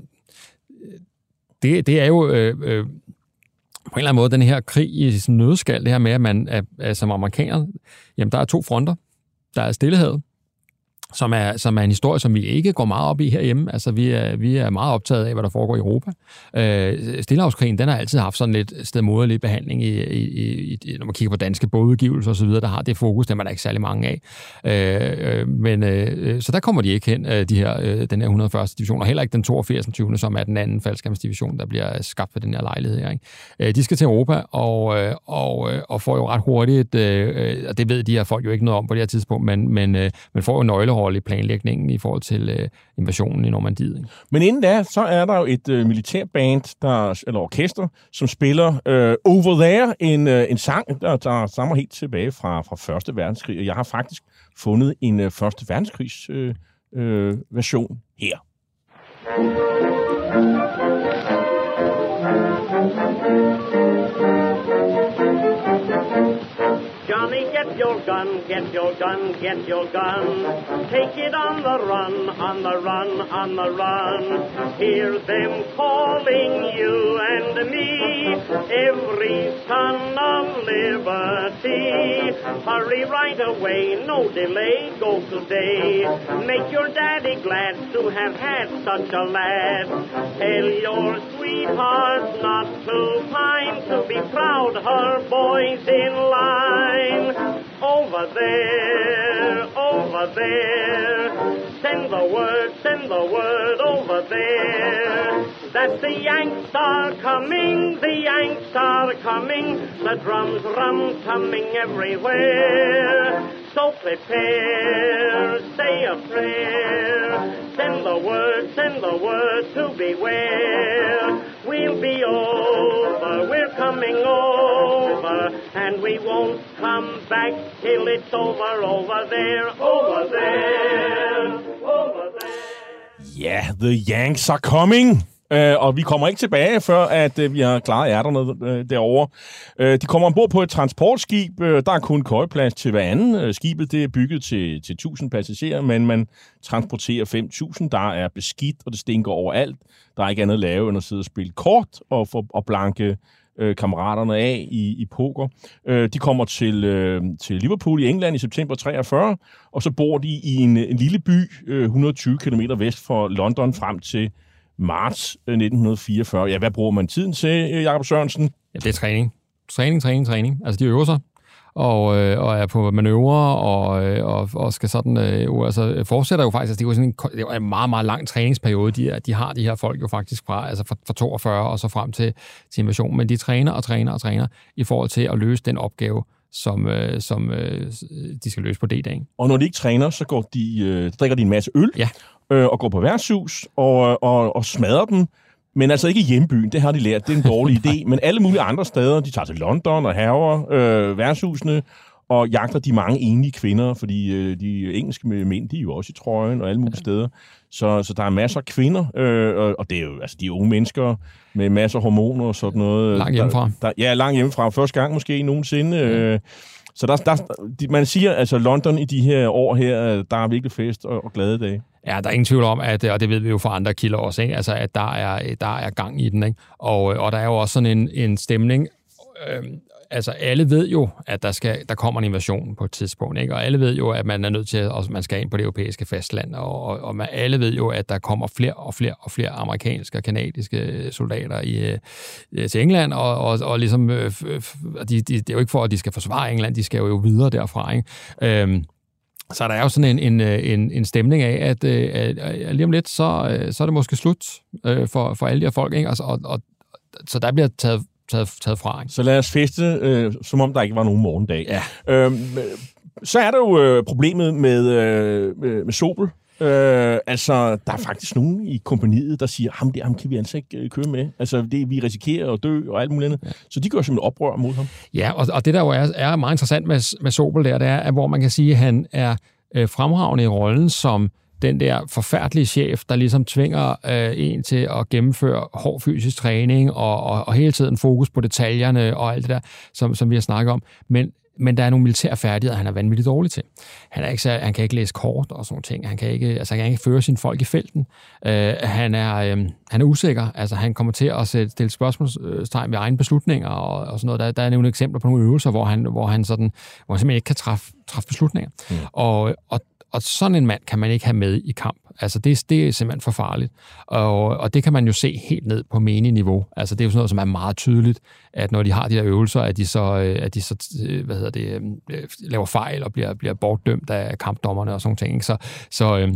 det, det er jo... Øh, øh, på en eller anden måde, den her krig i sin nødskal, det her med, at man er, er som amerikaner, jamen der er to fronter. Der er Stillehavet, som er, som er en historie, som vi ikke går meget op i herhjemme. Altså, vi er, vi er meget optaget af, hvad der foregår i Europa. Øh, Stillehavskrigen, den har altid haft sådan lidt stedmoderlig behandling, i, i, i, når man kigger på danske bådudgivelser osv., der har det fokus, dem er der ikke særlig mange af. Øh, men, øh, så der kommer de ikke hen, de her, øh, den her et hundrede og første division, og heller ikke den toogfirs. som er den anden faldskærmsdivision, der bliver skabt ved den her lejlighed her. Ikke? Øh, de skal til Europa, og, og, og får jo ret hurtigt, øh, og det ved de her folk jo ikke noget om på det her tidspunkt, men, men, øh, men får jo nøgle i planlægningen i forhold til øh, invasionen i Normandiet. Ikke? Men inden da, så er der jo et øh, militærband, der, eller orkester, som spiller øh, Over There, en, øh, en sang, der, der stammer helt tilbage fra, fra Første Verdenskrig. Og jeg har faktisk fundet en øh, Første Verdenskrigs øh, øh, version her. Johnny, get your gun, get your gun, get your gun. Take it on the run, on the run, on the run. Hear them calling you and me, every son of liberty. Hurry right away, no delay, go today. Make your daddy glad to have had such a lad. Tell your sweetheart not to pine, to be proud her boy's in line. Over there, over there, send the word, send the word over there, that the Yanks are coming, the Yanks are coming, the drums rum-tumming everywhere. So prepare, say a prayer, send the word, send the word to beware. We'll be over, we're coming over, and we won't come back till it's over, over there, over there, over there. Ja, yeah, the Yanks are coming. øh, og vi kommer ikke tilbage, før at øh, vi har klaret ærterne øh, derovre. Øh, de kommer ombord på et transportskib. Øh, der er kun køjeplads til hver anden. Øh, skibet det er bygget til, til tusind passagerer, men man transporterer fem tusind. Der er beskidt, og det stinker overalt. Der er ikke andet at lave, end at sidde og spille kort og, for, og blanke øh, kammeraterne af i, i poker. Øh, de kommer til, øh, til Liverpool i England i september treogfyrre, og så bor de i en, en lille by øh, et hundrede og tyve kilometer vest for London frem til marts nitten fireogfyrre. Ja, hvad bruger man tiden til, Jakob Sørensen? Ja, det er træning. Træning, træning, træning. Altså, de øver sig, og, øh, og er på manøvrer, og, øh, og, og skal sådan, øh, altså, fortsætter jo faktisk, altså, det er jo sådan en, det er en meget, meget lang træningsperiode, de, de har, de her folk jo faktisk fra, altså fra, fra toogfyrre og så frem til, til invasion, men de træner og træner og træner i forhold til at løse den opgave, som, øh, som øh, de skal løse på D-dagen. Og når de ikke træner, så går de, øh, drikker de en masse øl, ja. øh, og går på værtshus og, og, og smadrer dem. Men altså ikke i hjembyen, det har de lært, det er en dårlig idé. Men alle mulige andre steder, de tager til London og hærger øh, værtshusene og jagter de mange enlige kvinder, fordi øh, de engelske mænd, de er jo også i trøjen og alle mulige steder. Så, så der er masser af kvinder, øh, og det er jo altså de unge mennesker med masser af hormoner og sådan noget. Langt hjemmefra. Der, der, ja, langt hjemmefra. Første gang måske nogensinde. Øh, så der, der, man siger, altså London i de her år her, der er virkelig fest og, og glade dage. Ja, der er ingen tvivl om, at, og det ved vi jo fra andre kilder også, ikke? Altså, at der er, der er gang i den, ikke? Og, og der er jo også sådan en, en stemning. Øhm, altså, alle ved jo, at der, skal, der kommer en invasion på et tidspunkt, ikke? Og alle ved jo, at man er nødt til at man skal ind på det europæiske fastland, og, og, og man, alle ved jo, at der kommer flere og flere og flere amerikanske og kanadiske soldater i, øh, til England, og, og, og ligesom, øh, de, de, det er jo ikke for, at de skal forsvare England, de skal jo videre derfra, ikke? Øhm, Så der er jo sådan en, en, en, en stemning af, at, at, at lige om lidt, så, så er det måske slut for, for alle de her folk, ikke? Altså, og, og, så der bliver taget, taget, taget fra. Ikke? Så lad os feste, øh, som om der ikke var nogen morgendag. Ja. Øhm, så er der jo øh, problemet med, øh, med Sobel. Øh, altså, der er faktisk nogen i kompagniet, der siger, ham der, ham kan vi altså ikke øh, køre med. Altså, det, vi risikerer at dø og alt muligt andet. Ja. Så de gør simpelthen oprør mod ham. Ja, og, og det der jo er, er meget interessant med, med Sobel der, det er, at hvor man kan sige, at han er øh, fremragende i rollen som den der forfærdelige chef, der ligesom tvinger øh, en til at gennemføre hård fysisk træning og, og, og hele tiden fokus på detaljerne og alt det der, som, som vi har snakket om. Men Men der er nogle militære færdigheder, han er vanvittigt dårlig til. Han, er ikke så, han kan ikke læse kort og sådan nogle ting. Han kan ikke, altså, han kan ikke føre sine folk i felten. Uh, han, er, øh, han er usikker. Altså, han kommer til at sætte, stille spørgsmålstegn ved egne beslutninger og, og sådan noget. Der, der er nogle eksempler på nogle øvelser, hvor han, hvor han, sådan, hvor han simpelthen ikke kan træffe, træffe beslutninger. Mm. Og, og, og sådan en mand kan man ikke have med i kamp. Altså, det, det er simpelthen for farligt. Og, og det kan man jo se helt ned på menige-niveau. Altså, det er jo sådan noget, som er meget tydeligt, at når de har de der øvelser, at de så, at de så hvad hedder det, laver fejl og bliver, bliver bortdømt af kampdommerne og sådan ting. Ikke? Så, så,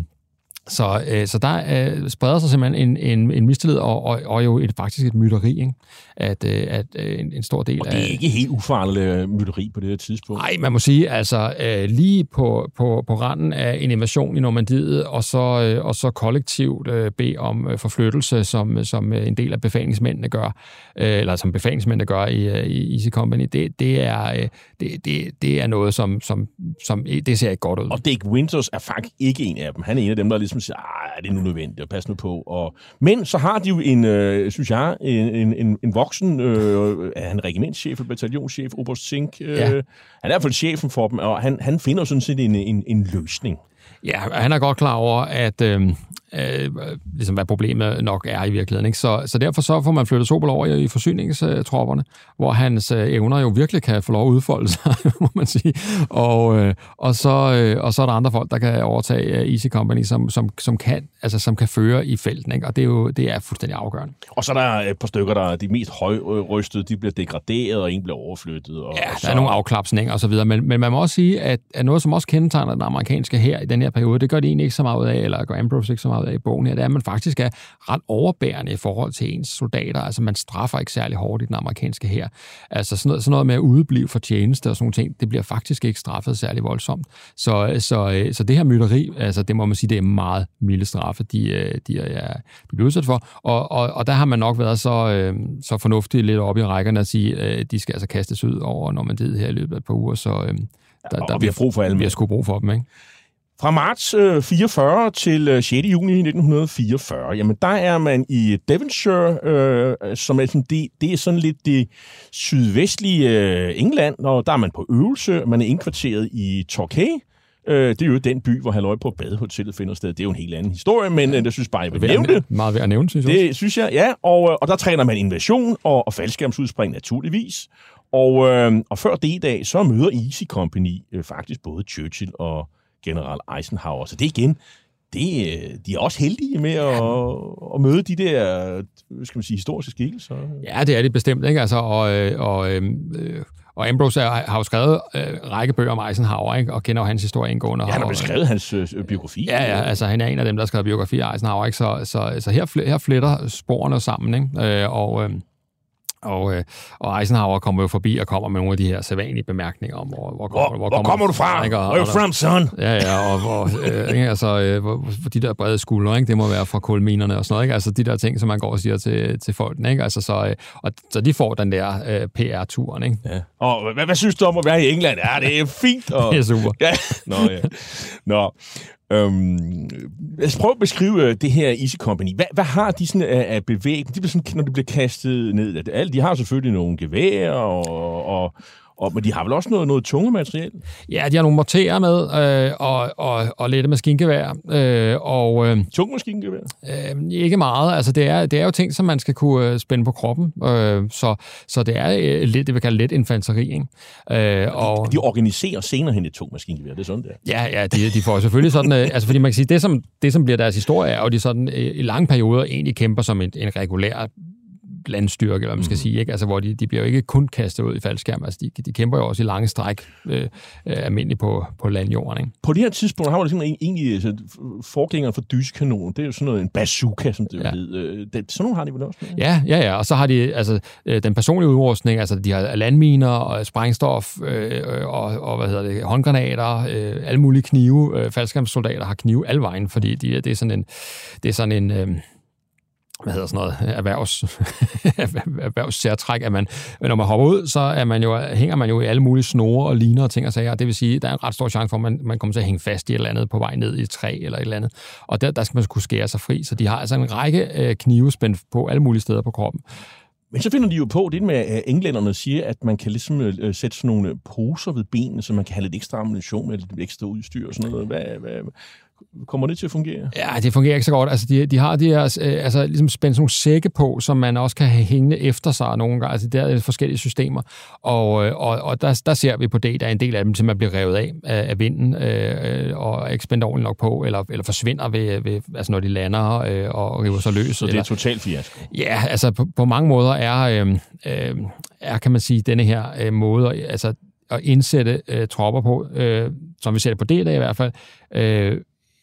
så, så der øh, spreder sig simpelthen en, en, en mistillid, og, og, og jo et, faktisk et mytteri, ikke? At, at en, en stor del af... Og det er ikke helt ufarligt mytteri på det her tidspunkt. Nej, man må sige, altså øh, lige på, på, på randen af en invasion i Normandiet, og så, øh, og så kollektivt øh, bede om øh, forflyttelse, som, som en del af befalingsmændene gør, øh, eller som befalingsmændene gør i, i Easy Company, det, det, er, øh, det, det, det er noget, som, som, som det ser ikke godt ud. Og Dick Winters er faktisk ikke en af dem. Han er en af dem, der ligesom siger, ah, er det nu nødvendigt at passe nu på. Og... Men så har de jo en, øh, synes jeg, en, en, en voksen, øh, er han regimentschef, bataljonschef, oberst Zink. Øh, ja. Han er i hvert fald chefen for dem, og han, han finder sådan set en, en, en løsning. Ja, han er godt klar over, at øh, øh, ligesom hvad problemet nok er i virkeligheden. Ikke? Så, så derfor så får man flyttet Sobel over i, i forsyningstropperne, hvor hans øh, evner jo virkelig kan få lov at udfolde sig, må man sige. Og, øh, og, så, øh, og så er der andre folk, der kan overtage Easy Company, som, som, som, kan, altså, som kan føre i felten. Ikke? Og det er jo det er fuldstændig afgørende. Og så er der et par stykker, der er de mest højrystede, de bliver degraderet, og en bliver overflyttet. Og, ja, og så... der er nogle afklapsninger og så videre. Men, men man må også sige, at, at noget, som også kendetegner den amerikanske hær i den her periode, det gør de egentlig ikke så meget ud af, eller gør Ambrose ikke så meget ud af i bogen her, det er, at man faktisk er ret overbærende i forhold til ens soldater. Altså, man straffer ikke særlig hårdt i den amerikanske hær. Altså, sådan noget, sådan noget med at udeblive for tjeneste og sådan nogle ting, det bliver faktisk ikke straffet særlig voldsomt. Så, så, så det her mytteri, altså, det må man sige, det er meget milde straffe, de, de, er, de bliver udsat for. Og, og, og der har man nok været så, så fornuftigt lidt op i rækkerne at sige, at de skal altså kastes ud over Normandiet her i løbet af et par uger, så der, ja, og der, vi har brug for alle. Vi har sgu brug for dem, ikke? Fra marts øh, fireogfyrre til øh, sjette juni nitten fireogfyrre, jamen der er man i Devonshire, øh, som er sådan, det, det er sådan lidt det sydvestlige øh, England, og der er man på øvelse. Man er indkvarteret i Torquay. Øh, det er jo den by, hvor halløj på badehotellet finder sted. Det er jo en helt anden historie, men øh, det synes bare, jeg vil nævne det. Meget værd at nævne, synes jeg. Det synes jeg, ja. Og, og der træner man invasion og, og faldskærmsudspring naturligvis. Og, øh, og før det dag, så møder Easy Company øh, faktisk både Churchill og general Eisenhower. Så det igen, det, de er også heldige med at, at møde de der, skal man sige, historiske skikkelser. Ja, det er det bestemt, ikke? Altså, og, og, øh, og Ambrose har jo skrevet øh, række bøger om Eisenhower, ikke? Og kender jo hans historie indgående. Ja, han har beskrevet hans øh, biografi. Ja, ja, altså han er en af dem, der har skrevet biografi af Eisenhower, ikke? Så, så, så her, her fletter sporene sammen, ikke? Øh, og... Øh, Og, øh, og Eisenhower kommer jo forbi og kommer med nogle af de her sædvanlige bemærkninger om, hvor, hvor, hvor, hvor, hvor kommer, kommer du fra? Ikke? Where are you from, son? Ja, ja, og hvor, øh, ikke? Altså, øh, hvor, de der brede skuldre, ikke? Det må være fra kulminerne og sådan noget, ikke? Altså de der ting, som man går og siger til, til folk, ikke? Altså, så, øh, og, så de får den der øh, P R-turen, ikke? Ja. Og hvad, hvad synes du om at være i England? Ja, det er fint. Og... det er super. Ja. Nå, ja. Nå. Øhm, lad os prøve at beskrive det her Easy Company. Hvad, hvad har de sådan af, af bevægning? De bliver sådan, når de bliver kastet ned. Alle, de har selvfølgelig nogle geværer, og, og, og, men de har vel også noget, noget tunge materiel? Ja, de har nogle morterer med, øh, og, og, og lette maskingevær. Øh, og, øh, tunge maskingevær? Øh, ikke meget. Altså, det er, det er jo ting, som man skal kunne spænde på kroppen. Øh, så, så det er øh, lidt, det vi kalder let infanteri. Ikke? Øh, og de, de organiserer senere hen et tungt maskingevær, det er sådan der? Ja, ja, de, de får selvfølgelig sådan... Øh, altså, fordi man kan sige, det som, det som bliver deres historie, er jo, de sådan øh, i lange perioder egentlig kæmper som en, en regulær landstyrke, eller man skal mm. sige, ikke? Altså, hvor de, de bliver jo ikke kun kastet ud i faldskærm. Altså, de, de kæmper jo også i lange stræk øh, øh, almindeligt på, på landjorden, ikke? På det her tidspunkt har man simpelthen egentlig altså, forgængeren for dyseskanon. Det er jo sådan noget, en bazooka, som det jo ja. hedder. Det, sådan nogle har de vel også? Med? Ja, ja, ja. Og så har de altså den personlige udrustning, altså de har landminer og sprængstof øh, og, og, hvad hedder det, håndgranater, øh, alle mulige knive. Øh, faldskærmssoldater har knive alle vejen, fordi de, det er sådan en, det er sådan en øh, hvad hedder sådan noget, erhvervs, erhvervssærtræk, at man, når man hopper ud, så er man jo, hænger man jo i alle mulige snore og liner og ting og sager. Det vil sige, der er en ret stor chance for, at man, man kommer til at hænge fast i et eller andet på vej ned i et træ eller et eller andet. Og der, der skal man kunne skære sig fri. Så de har altså en række øh, knive spændt på alle mulige steder på kroppen. Men så finder de jo på, det med, at englænderne siger, at man kan ligesom øh, sætte sådan nogle poser ved benene, så man kan have lidt ekstra ammunition med lidt ekstra udstyr og sådan noget. Hvad, hvad, kommer det til at fungere? Ja, det fungerer ikke så godt. Altså, de, de har de her, øh, altså, ligesom spændt nogle sække på, som man også kan have hængende efter sig nogle gange. Altså, der er forskellige systemer. Og, og, og der, der ser vi på det, der er en del af dem, som man bliver revet af af vinden, øh, og ikke spændt ordentligt nok på, eller, eller forsvinder, ved, ved, altså, når de lander øh, og river sig løs. Så det er totalt fiasko? Ja, altså på, på mange måder er, øh, øh, er, kan man sige, denne her øh, måde, altså at indsætte øh, tropper på, øh, som vi ser det på det der i hvert fald, øh,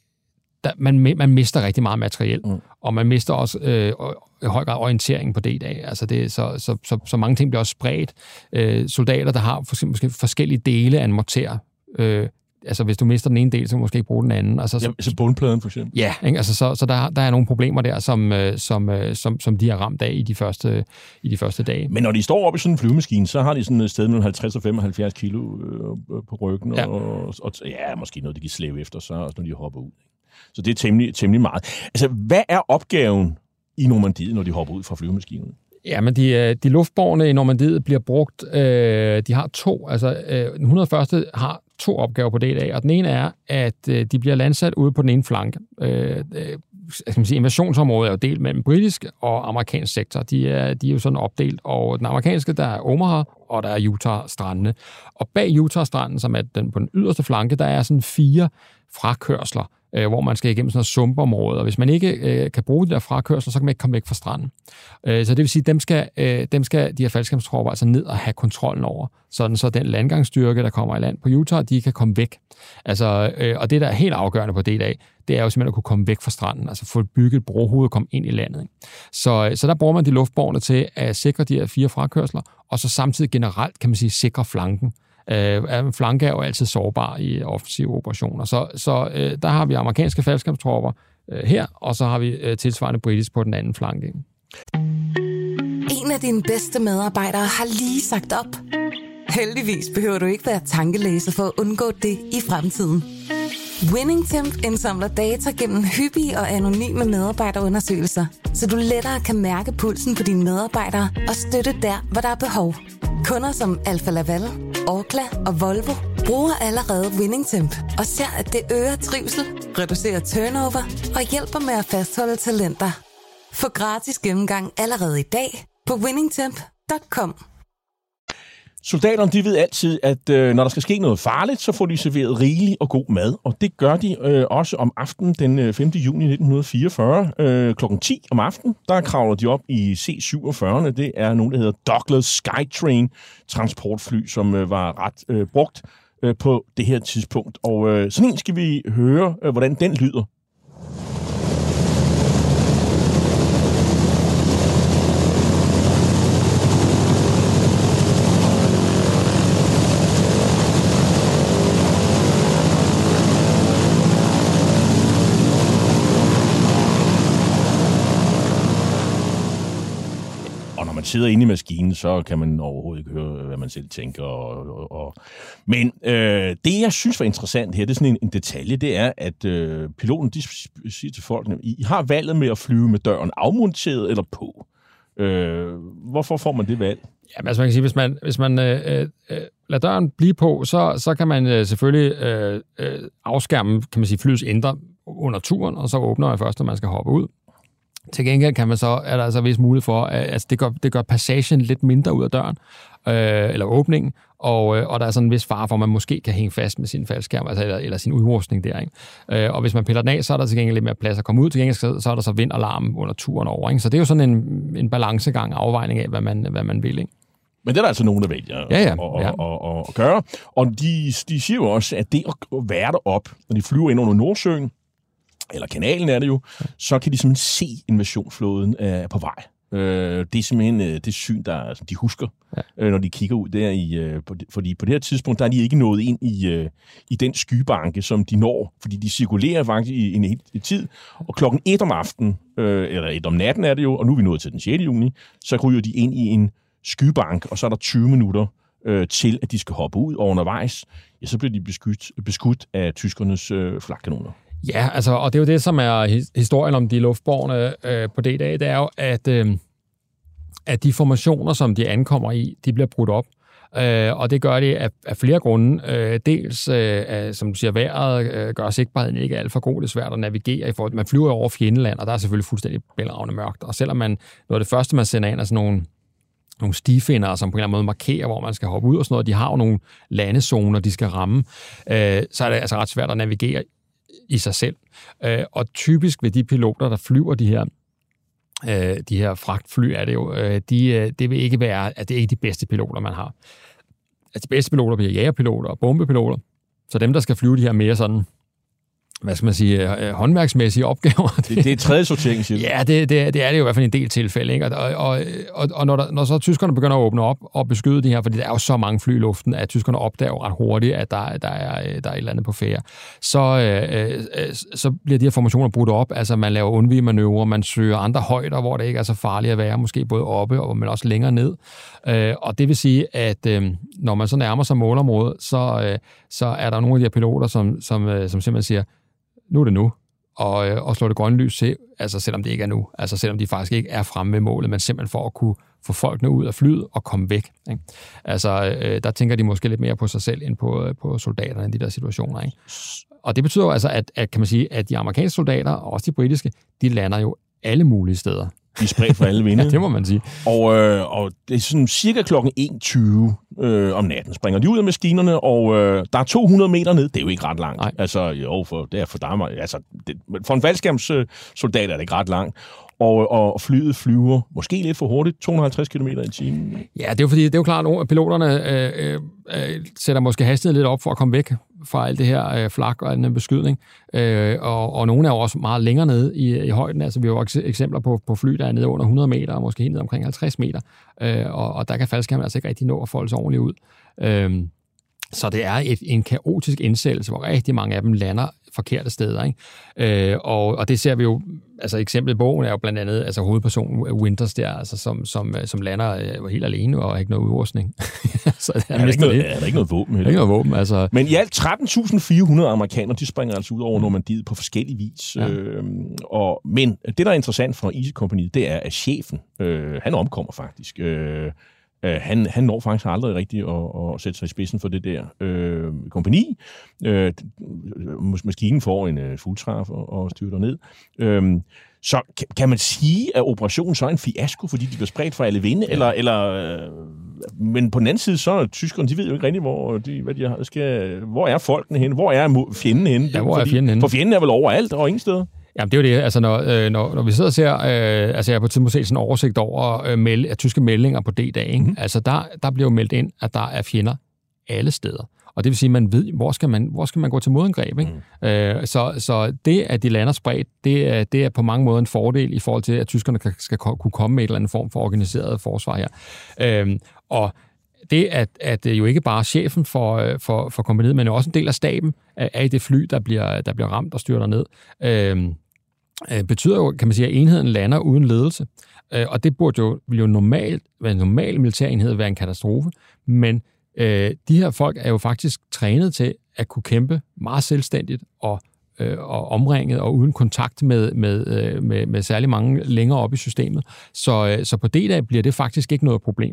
Der, man, man mister rigtig meget materiel, mm. og man mister også øh, i høj grad orienteringen på det i dag. Altså det, så, så, så, så mange ting bliver også spredt. Øh, soldater, der har for, måske forskellige dele af en morter. Øh, altså hvis du mister den ene del, så kan du måske ikke bruge den anden. Altså, ja, så bundpladen for eksempel. Ja, ikke? Altså, så, så der, der er nogle problemer der, som, som, som, som de har ramt af i de, første, i de første dage. Men når de står oppe i sådan en flyvemaskine, så har de sådan et sted mellem halvtreds og femoghalvfjerds kilo øh, på ryggen, ja. Og, og ja, måske noget, de kan slæve efter sig, når de hopper ud. Så det er temmelig, temmelig meget. Altså, hvad er opgaven i Normandiet, når de hopper ud fra flyvemaskinen? Ja, men de, de luftborne i Normandiet bliver brugt, øh, de har to, altså øh, den hundrede og første har to opgaver på det i dag, og den ene er, at øh, de bliver landsat ude på den ene flanke. Øh, øh, skal man sige, invasionsområdet er jo delt mellem britisk og amerikansk sektor. De er, de er jo sådan opdelt, og den amerikanske, der er Omaha, og der er Utah-strandene. Og bag Utah-stranden, som er den på den yderste flanke, der er sådan fire frakørsler, øh, hvor man skal igennem sådan noget sumpområde. Og hvis man ikke øh, kan bruge de der frakørsler, så kan man ikke komme væk fra stranden. Øh, så det vil sige, dem skal, øh, dem skal de her faldskærmstropper altså ned og have kontrollen over, sådan så den landgangsstyrke, der kommer i land på Utah, de kan komme væk. Altså, øh, og det, der er helt afgørende på det i dag, det er jo simpelthen at kunne komme væk fra stranden, altså få bygget et brohoved og komme ind i landet. Ikke? Så, så der bruger man de luftborne til at sikre de her fire frakørsler, og så samtidig generelt, kan man sige, sikre flanken. Øh, en flanke er jo altid sårbar i offensive operationer. Så, så øh, der har vi amerikanske faldskærmstropper øh, her, og så har vi øh, tilsvarende britisk på den anden flanke. En af dine bedste medarbejdere har lige sagt op. Heldigvis behøver du ikke være tankelæser for at undgå det i fremtiden. WinningTemp indsamler data gennem hyppige og anonyme medarbejderundersøgelser, så du lettere kan mærke pulsen på dine medarbejdere og støtte der, hvor der er behov. Kunder som Alfa Laval, Orkla og Volvo bruger allerede WinningTemp og ser, at det øger trivsel, reducerer turnover og hjælper med at fastholde talenter. Få gratis gennemgang allerede i dag på winningtemp punktum com. Soldaterne, de ved altid, at øh, når der skal ske noget farligt, så får de serveret rigelig og god mad. Og det gør de øh, også om aftenen den femte juni nitten fireogfyrre. Øh, klokken ti om aftenen, der kravler de op i C syvogfyrre. Det er nogen, der hedder Douglas Skytrain transportfly, som øh, var ret øh, brugt øh, på det her tidspunkt. Og øh, sådan en skal vi høre, øh, hvordan den lyder. Man sidder inde i maskinen, så kan man overhovedet ikke høre, hvad man selv tænker. Og, og, og. Men øh, det, jeg synes var interessant her, det er sådan en, en detalje, det er, at øh, piloten de siger til folk, I har valget med at flyve med døren afmonteret eller på. Øh, hvorfor får man det valg? Ja, altså man kan sige, hvis man, hvis man øh, øh, lader døren blive på, så, så kan man øh, selvfølgelig øh, øh, afskærme, kan man sige, flyets indre under turen, og så åbner man først, når man skal hoppe ud. Til gengæld kan man så, er der altså vis mulighed for, at altså det, gør, det gør passagen lidt mindre ud af døren, øh, eller åbningen, og, øh, og der er sådan en vis fare for, at man måske kan hænge fast med sin faldskærm, altså, eller, eller sin udrustning der. Ikke? Øh, og hvis man piller den af, så er der til gengæld lidt mere plads at komme ud. Til gengæld så er der så vind og larm under turen over. Ikke? Så det er jo sådan en, en balancegang, afvejning af, hvad man, hvad man vil. Ikke? Men det er der altså nogen, der vælger ja, ja, at, ja. At, at, at, at gøre. Og de, de siger jo også, at det at være deroppe, når de flyver ind under Nordsøen, eller kanalen er det jo, så kan de simpelthen se invasionsflåden er på vej. Øh, det er simpelthen øh, det syn, der som de husker, ja. øh, når de kigger ud der i... Øh, på, fordi på det her tidspunkt, der er de ikke nået ind i, øh, i den skybanke, som de når, fordi de cirkulerer faktisk i en hel tid. Og klokken et om aftenen, øh, eller et om natten er det jo, og nu er vi nået til den sjette juni, så ryger de ind i en skybank, og så er der tyve minutter øh, til, at de skal hoppe ud, og undervejs, ja, så bliver de beskudt, beskudt af tyskernes øh, flak-kanoner. Ja, altså, og det er jo det, som er historien om de luftborne øh, på D-dag, det er jo, at, øh, at de formationer, som de ankommer i, de bliver brudt op. Øh, og det gør det af, af flere grunde. Øh, dels, øh, af, som du siger, vejret øh, gør sigtbarheden ikke alt for god. Det er svært at navigere i forhold. Man flyver over fjendeland, og der er selvfølgelig fuldstændig bælragende mørkt. Og selvom man, noget af det første, man sender ind, er sådan nogle nogle stifinder, som på en eller anden måde markerer, hvor man skal hoppe ud og sådan noget. De har jo nogle landezoner, de skal ramme. Øh, så er det altså ret svært at navigere i sig selv. Øh, og typisk ved de piloter, der flyver de her, øh, de her fragtfly, er det jo, øh, de, det vil ikke være, at det er ikke de bedste piloter, man har. Altså, de bedste piloter bliver jægerpiloter og bombepiloter, så dem, der skal flyve de her mere sådan, hvad skal man sige, øh, håndværksmæssige opgaver. Det, det er tredje sortering, siger du? Ja, det, det, det er det jo i hvert fald en del tilfælde. Ikke? Og, og, og, og når, der, når så tyskerne begynder at åbne op og beskyde de her, fordi der er jo så mange fly i luften, at tyskerne opdager jo ret hurtigt, at der, der, er, der er et eller andet på færde, så, øh, øh, så bliver de her formationer brudt op. Altså man laver undvigemanøvrer, man søger andre højder, hvor det ikke er så farligt at være, måske både oppe, og men også længere ned. Øh, og det vil sige, at øh, når man så nærmer sig målområdet, så, øh, så er der nogle af de her piloter, som, som, øh, som simpelthen siger, nu er det nu, og, og slå det grønne lys til, altså selvom det ikke er nu, altså selvom de faktisk ikke er fremme ved målet, men simpelthen for at kunne få folkene ud af flyet og komme væk. Ikke? Altså, øh, der tænker de måske lidt mere på sig selv, end på, på soldaterne i de der situationer. Ikke? Og det betyder jo altså, at, at, kan man sige, at de amerikanske soldater, og også de britiske, de lander jo alle mulige steder. De er spredt for alle vinde. Ja, det må man sige. Og, øh, og det er sådan cirka klokken en tyve øh, om natten springer de ud af maskinerne, og øh, der er to hundrede meter ned. Det er jo ikke ret langt. Nej. Altså, jo, for, det er for damer. Altså, det, for en faldskærmssoldat er det ikke ret langt. Og, og flyet flyver måske lidt for hurtigt, to hundrede og halvtreds kilometer i timen. Ja, det er jo fordi, det er jo klart, at piloterne øh, øh, sætter måske hastigheden lidt op for at komme væk fra alt det her øh, flak og al den beskydning. Øh, og, og nogle er jo også meget længere nede i, i højden. Altså, vi har jo også eksempler på, på fly, der er nede under hundrede meter, og måske helt ned omkring halvtreds meter. Øh, og, og der kan faldskærmen altså ikke rigtig nå at folde sig ordentligt ud. Øh, Så det er et, en kaotisk indsættelse, hvor rigtig mange af dem lander forkerte steder. Ikke? Øh, og, og det ser vi jo altså eksemplet i bogen er jo blandt andet altså hovedpersonen Winters der, altså som, som, som lander øh, helt alene og ikke noget udrustning. Så er, der ikke noget, er der ikke noget våben? Der er ikke noget våben, altså. Men i alt tretten tusind fire hundrede amerikanere, de springer altså ud over Normandiet på forskellige vis. Ja. Øh, og, men det, der er interessant for Easy-kompagniet, det er, at chefen, øh, han omkommer faktisk. Øh, Uh, han, han når faktisk aldrig rigtigt at, at sætte sig i spidsen for det der øh, kompagni. Øh, maskinen får en uh, fuldtræf og, og styrter ned. Øh, så kan, kan man sige, at operationen så er en fiasko, fordi de bliver spredt for alle vinde? Ja. Eller, eller, øh, men på den anden side, så er tyskerne, de ved jo ikke rigtigt, hvor, de, hvad de skal, hvor er folkene henne? Hvor er fjenden henne? Ja, hvor er fjenden henne? For fjenden er vel overalt og ingen steder? Jamen, det er jo det. Altså, når, øh, når, når vi sidder og ser... Øh, altså, jeg har på et tidspunkt set sådan en oversigt over øh, melde, tyske meldinger på D-dag. Mm. Altså, der, der bliver jo meldt ind, at der er fjender alle steder. Og det vil sige, at man ved, hvor skal man, hvor skal man gå til modangreb. Ikke? Mm. Øh, så, så det, at de lander spredt, det er, det er på mange måder en fordel i forhold til, at tyskerne kan, skal kunne komme med et eller andet form for organiseret forsvar her. Øh, og det, at, at jo ikke bare chefen for, for, for kompagniet, men jo også en del af staben er i det fly, der bliver, der bliver ramt og styrter ned, øh, øh, betyder jo, kan man sige, at enheden lander uden ledelse. Øh, og det burde jo, vil jo normalt være en normal militærenhed være en katastrofe, men øh, de her folk er jo faktisk trænet til at kunne kæmpe meget selvstændigt og og omringet og uden kontakt med, med, med, med særlig mange længere op i systemet. Så, så på D-dag bliver det faktisk ikke noget problem,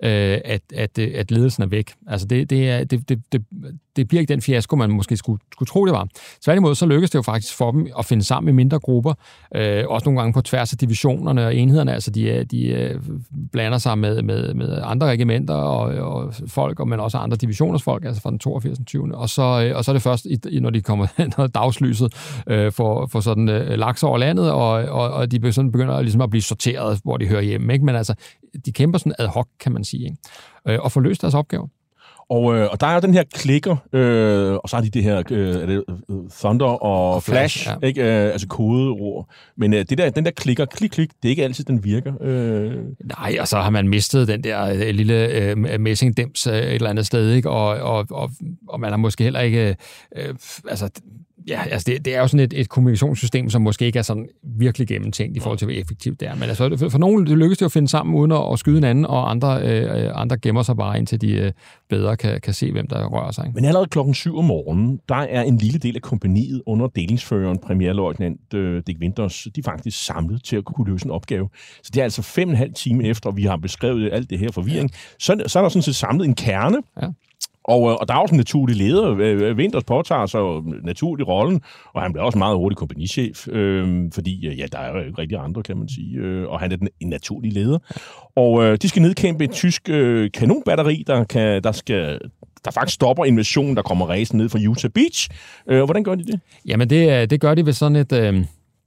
at, at, at ledelsen er væk. Altså det, det, er, det, det, det, det bliver ikke den fiasko, man måske skulle, skulle tro, det var. Tværtimod, så lykkes det jo faktisk for dem at finde sammen i mindre grupper, også nogle gange på tværs af divisionerne og enhederne, altså de, de blander sig med, med, med andre regimenter og, og folk, men også andre divisioners folk, altså fra den toogfirs tyvende Og så, og så er det først, når de kommer når dagslyset øh, for, for sådan øh, laks over landet, og, og, og de sådan begynder ligesom at blive sorteret, hvor de hører hjemme. Ikke? Men altså, de kæmper sådan ad hoc, kan man sige, ikke? Øh, og får løst deres opgaver. Og, øh, og der er jo den her klikker, øh, og så er de det her øh, er det, uh, Thunder og, og Flash, Flash ja. Ikke? Øh, altså kodeord. Men øh, det der, den der klikker, klik, klik, det er ikke altid, den virker. Øh. Nej, og så har man mistet den der øh, lille øh, messingdims øh, et eller andet sted, ikke? Og, og, og, og man har måske heller ikke... Øh, altså, ja, altså det, det er jo sådan et, et kommunikationssystem, som måske ikke er sådan virkelig gennemtænkt i forhold til, hvor effektivt det er. Men altså, for, for nogen det lykkes det at finde sammen uden at, at skyde hinanden, og andre, øh, andre gemmer sig bare, indtil de øh, bedre kan, kan se, hvem der rører sig. Men allerede klokken syv om morgenen, der er en lille del af kompagniet under delingsføreren, premierløjtnant øh, Dick Winters, de er faktisk samlet til at kunne løse en opgave. Så det er altså fem og en halv time efter, vi har beskrevet alt det her forvirring. Så, så er der sådan set samlet en kerne, ja. Og, og der er også en naturlig leder. Winters påtager sig jo naturlig rollen, og han bliver også meget hurtig kompagnichef, øh, fordi ja, der er jo ikke rigtig andre, kan man sige, øh, og han er den, en naturlig leder. Og øh, de skal nedkæmpe et tysk øh, kanonbatteri, der, kan, der, skal, der faktisk stopper invasionen, der kommer ræsen ned fra Utah Beach. Øh, hvordan gør de det? Jamen, det, det gør de ved sådan et... Øh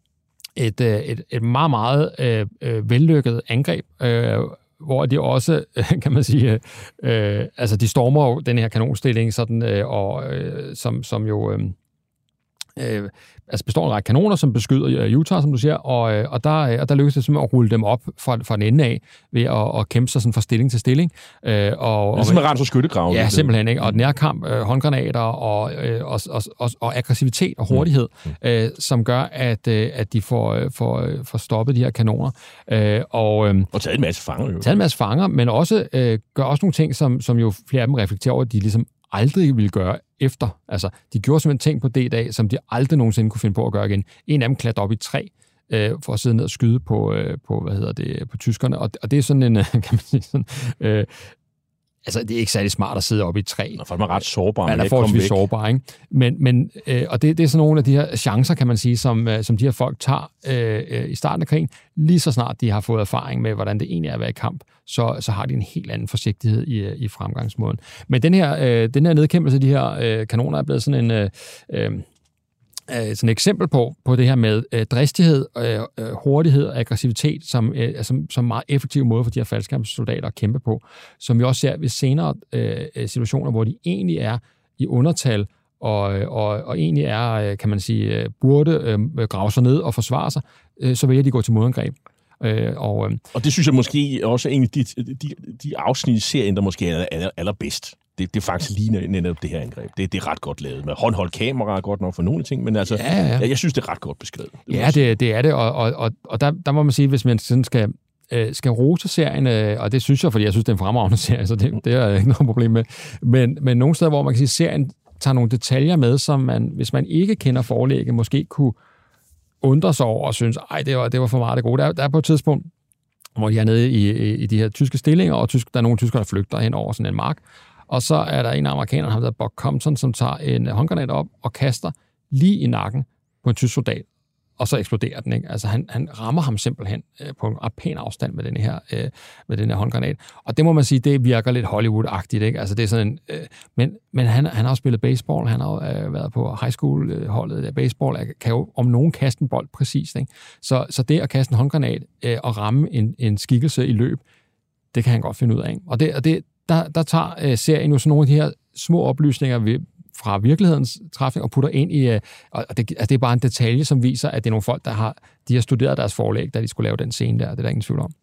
Et, et, et meget, meget øh, vellykket angreb, øh, hvor de også, kan man sige, øh, altså de stormer jo den her kanonstilling, sådan, øh, og, øh, som, som jo øh, øh, altså består af en række kanoner, som beskyder Utah, som du siger, og, og, der, og der lykkes det simpelthen at rulle dem op fra, fra den ende af, ved at, at kæmpe sig sådan fra stilling til stilling. Øh, og, det er simpelthen rent for skyttegraven. Ja, simpelthen, ikke? Og nærkamp, øh, håndgranater og, øh, og, og, og, og aggressivitet og hurtighed, mm. øh, som gør, at, øh, at de får, får, får stoppet de her kanoner. Øh, og, øh, og taget en masse fanger. Jo. Taget en masse fanger, men også øh, gør også nogle ting, som, som jo flere af dem reflekterer over, at de ligesom aldrig ville gøre efter. Altså, de gjorde simpelthen ting på D-dag, som de aldrig nogensinde kunne finde på at gøre igen. En af dem klatrer op i træ, øh, for at sidde ned og skyde på, øh, på hvad hedder det, på tyskerne. Og, og det er sådan en, kan man sige sådan, øh, altså, det er ikke særlig smart at sidde oppe i et træ. Og man er ret sårbar. Man er forholdsvis sårbar, ikke? Men, men, øh, og det, det er sådan nogle af de her chancer, kan man sige, som, øh, som de her folk tager øh, i starten af krigen. Lige så snart de har fået erfaring med, hvordan det egentlig er at være i kamp, så, så har de en helt anden forsigtighed i, i fremgangsmåden. Men den her, øh, den her nedkæmpelse af de her øh, kanoner er blevet sådan en... Øh, øh, sådan et eksempel på, på det her med øh, dristighed, øh, hurtighed og aggressivitet som, øh, som, som meget effektiv måde for de her faldskærmssoldater at kæmpe på, som vi også ser ved senere øh, situationer, hvor de egentlig er i undertal og, og, og egentlig er, kan man sige, burde øh, grave sig ned og forsvare sig, øh, så vælger de at gå til modangreb. Øh, og, øh, og det synes jeg måske også er en af de, de, de afsnit i serien, der måske er aller, allerbedst. det, det er faktisk lige netop det her angreb. Det, det er ret godt lavet. Med håndholdt kamera er godt nok for nogle ting, men altså, ja, ja. Jeg, jeg synes, det er ret godt beskrevet. Det ja, det, det er det, og, og, og, og der, der må man sige, hvis man sådan skal, øh, skal rose serien, øh, og det synes jeg, fordi jeg synes, det er en fremragende serie, så det, det er ikke noget problem med, men, men nogle steder, hvor man kan sige, serien tager nogle detaljer med, som man, hvis man ikke kender forlægget, måske kunne undre sig over og synes, ej, det var, det var for meget det gode. Der, der er på et tidspunkt, hvor de er nede i, i, i de her tyske stillinger, og tysk, der er nogle tyskere, der flygter hen over sådan en mark. Og så er der en amerikaner, der hedder Buck Compton, som tager en håndgranat op og kaster lige i nakken på en tysk soldat, og så eksploderer den. Ikke? Altså han, han rammer ham simpelthen øh, på en ret pæn afstand med den her, øh, med den her håndgranat. Og det må man sige, det virker lidt Hollywood-agtigt. Ikke? Altså det er sådan en, øh, men men han, han har jo spillet baseball, han har øh, været på high school-holdet af baseball, kan jo om nogen kaste en bold præcis. Ikke? Så, så det at kaste en håndgranat øh, og ramme en, en skikkelse i løb, det kan han godt finde ud af. Og det, og det Der, der tager øh, serien jo sådan nogle af de her små oplysninger ved, fra virkelighedens træfning og putter ind i, øh, og det, altså det er bare en detalje, som viser, at det er nogle folk, der har, de har studeret deres forlæg, da de skulle lave den scene der. Det er der ingen tvivl om.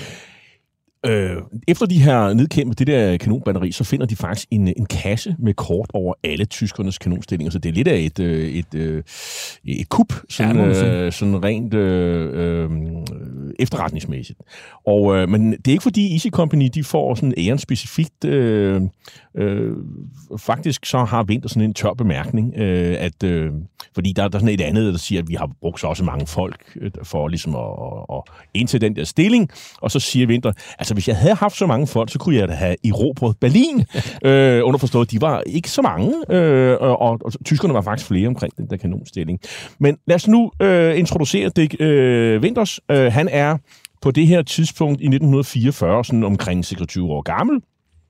Øh, efter de her nedkæmpet det der kanonbatteri, så finder de faktisk en, en kasse med kort over alle tyskernes kanonstillinger, så det er lidt af et, et, et, et kup, sådan, ja, øh, sådan rent øh, øh, efterretningsmæssigt. Og, øh, men det er ikke fordi Easy Company, de får sådan æren specifikt. Øh, øh, faktisk så har Winther sådan en tør bemærkning, øh, at, øh, fordi der, der er sådan et andet, der siger, at vi har brugt så også mange folk øh, for ligesom at, at, at indtage den der stilling, og så siger Winther, altså hvis jeg havde haft så mange folk, så kunne jeg da have erobret Berlin. øh, underforstået, de var ikke så mange, øh, og, og, og tyskerne var faktisk flere omkring den der kanonstilling. Men lad os nu øh, introducere Dick øh, Winthers. Øh, han er på det her tidspunkt i nitten fireogfyrre, sådan omkring seksogtyve år gammel.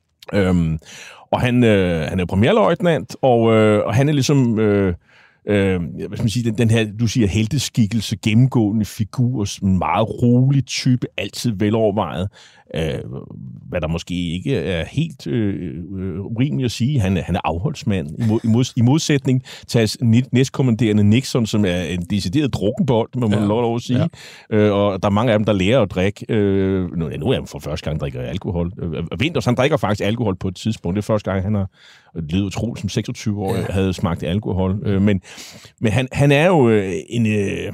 Øhm, og han, øh, han er premierløjtnant, og, øh, og han er ligesom... Øh, Øh, hvad skal man sige, den, den her, du siger, helteskikkelse, gennemgående figur, meget rolig type, altid velovervejet, øh, hvad der måske ikke er helt øh, urimeligt at sige. Han, han er afholdsmand, i, mod, i, mod, i modsætning til næstkommanderende Nixon, som er en decideret drukkenbold, må man ja. lov at sige. Ja. Øh, og der er mange af dem, der lærer at drikke. Øh, nu, nu er han for første gang drikker alkohol. Øh, Winther, han drikker faktisk alkohol på et tidspunkt. Det er første gang, han har levet utroligt som seksogtyve år, ja. havde smagt alkohol. Øh, men men han, han er jo øh, en... Øh,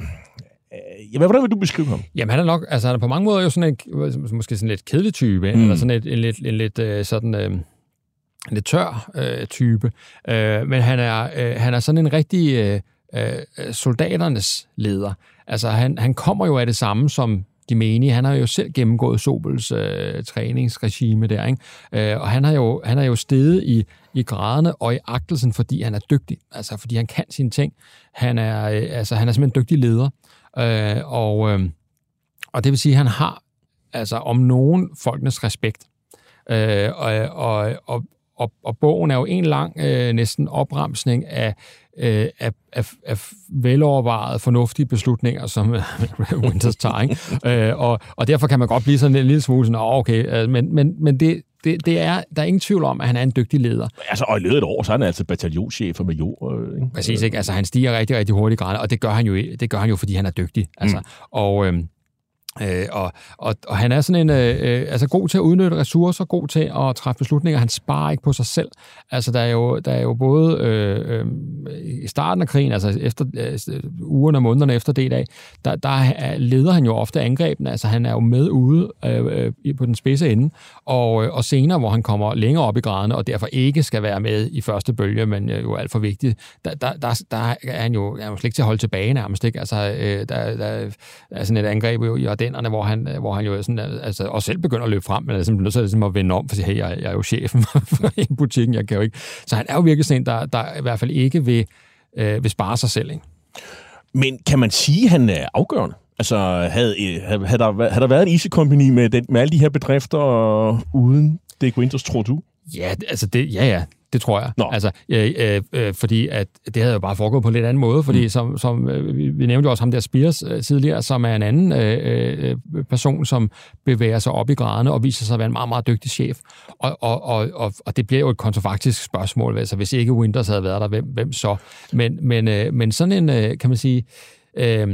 Ja, hvordan vil du beskrive ham? Jamen, han er nok, altså han er på mange måder jo sådan en, måske sådan lidt kedelig type, mm. eller sådan et, en lidt, en lidt øh, sådan, øh, en lidt tør øh, type. Øh, men han er, øh, han er sådan en rigtig øh, øh, soldaternes leder. Altså, han, han kommer jo af det samme som de menige. Han har jo selv gennemgået Sobels øh, træningsregime der, ikke? Øh, og han har jo, han har jo steget i, i graderne og i agtelsen, fordi han er dygtig. Altså, fordi han kan sine ting. Han er, øh, altså, han er simpelthen en dygtig leder. Øh, og, øh, og det vil sige, at han har altså om nogen folkenes respekt. Øh, og, og, og, og, og bogen er jo en lang øh, næsten opremsning af, øh, af, af, af velovervejede, fornuftige beslutninger, som Winthers tager. Ikke? øh, og, og derfor kan man godt blive sådan en lille smule sådan, okay, øh, men, men, men det, det, det er, der er ingen tvivl om, at han er en dygtig leder. Altså, og i løbet af et år, så er han altså bataljonschef og major. Øh, ikke? Præcis, ikke? Altså, han stiger rigtig, rigtig hurtigt i grader, og det gør han jo, det gør han jo, fordi han er dygtig. Altså, mm. og... Øh, Øh, og, og, og han er sådan en øh, altså god til at udnytte ressourcer, god til at træffe beslutninger. Han sparer ikke på sig selv. Altså der er jo, der er jo både øh, øh, i starten af krigen, altså efter øh, ugerne og månederne efter det dag, der, der er, leder han jo ofte angrebene. Altså han er jo med ude øh, øh, på den spidse ende, og, øh, og senere, hvor han kommer længere op i graderne, og derfor ikke skal være med i første bølge, men øh, jo alt for vigtigt, der, der, der, der er han jo, er jo slet ikke til at holde tilbage nærmest. Ikke? Altså øh, der, der, der er sådan et angreb jo i Ardennerne, hvor han, hvor han jo sådan, altså, også selv begynder at løbe frem, men er simpelthen nødt til ligesom at vende om, for at sige, hey, jeg, jeg er jo chefen for en butikken, jeg kan jo ikke. Så han er jo virkelig sådan en, der, der i hvert fald ikke vil, øh, vil spare sig selv. Ikke? Men kan man sige, at han er afgørende? Altså, havde, havde, havde, der, havde der været en Easy Company med, den, med alle de her bedrifter uden Dick Winthers, tror du? Ja, altså det, ja, ja. Det tror jeg. Nå. Altså, øh, øh, fordi at det havde jo bare foregået på en lidt anden måde, fordi mm. som, som øh, vi nævnte jo også ham der Spears øh, tidligere, som er en anden øh, øh, person, som bevæger sig op i graderne og viser sig at være en meget, meget dygtig chef. Og, og, og, og, og det bliver jo et kontrafaktisk spørgsmål, altså hvis ikke Winthers havde været der, hvem, hvem så? Men, men, øh, men sådan en, øh, kan man sige... Øh,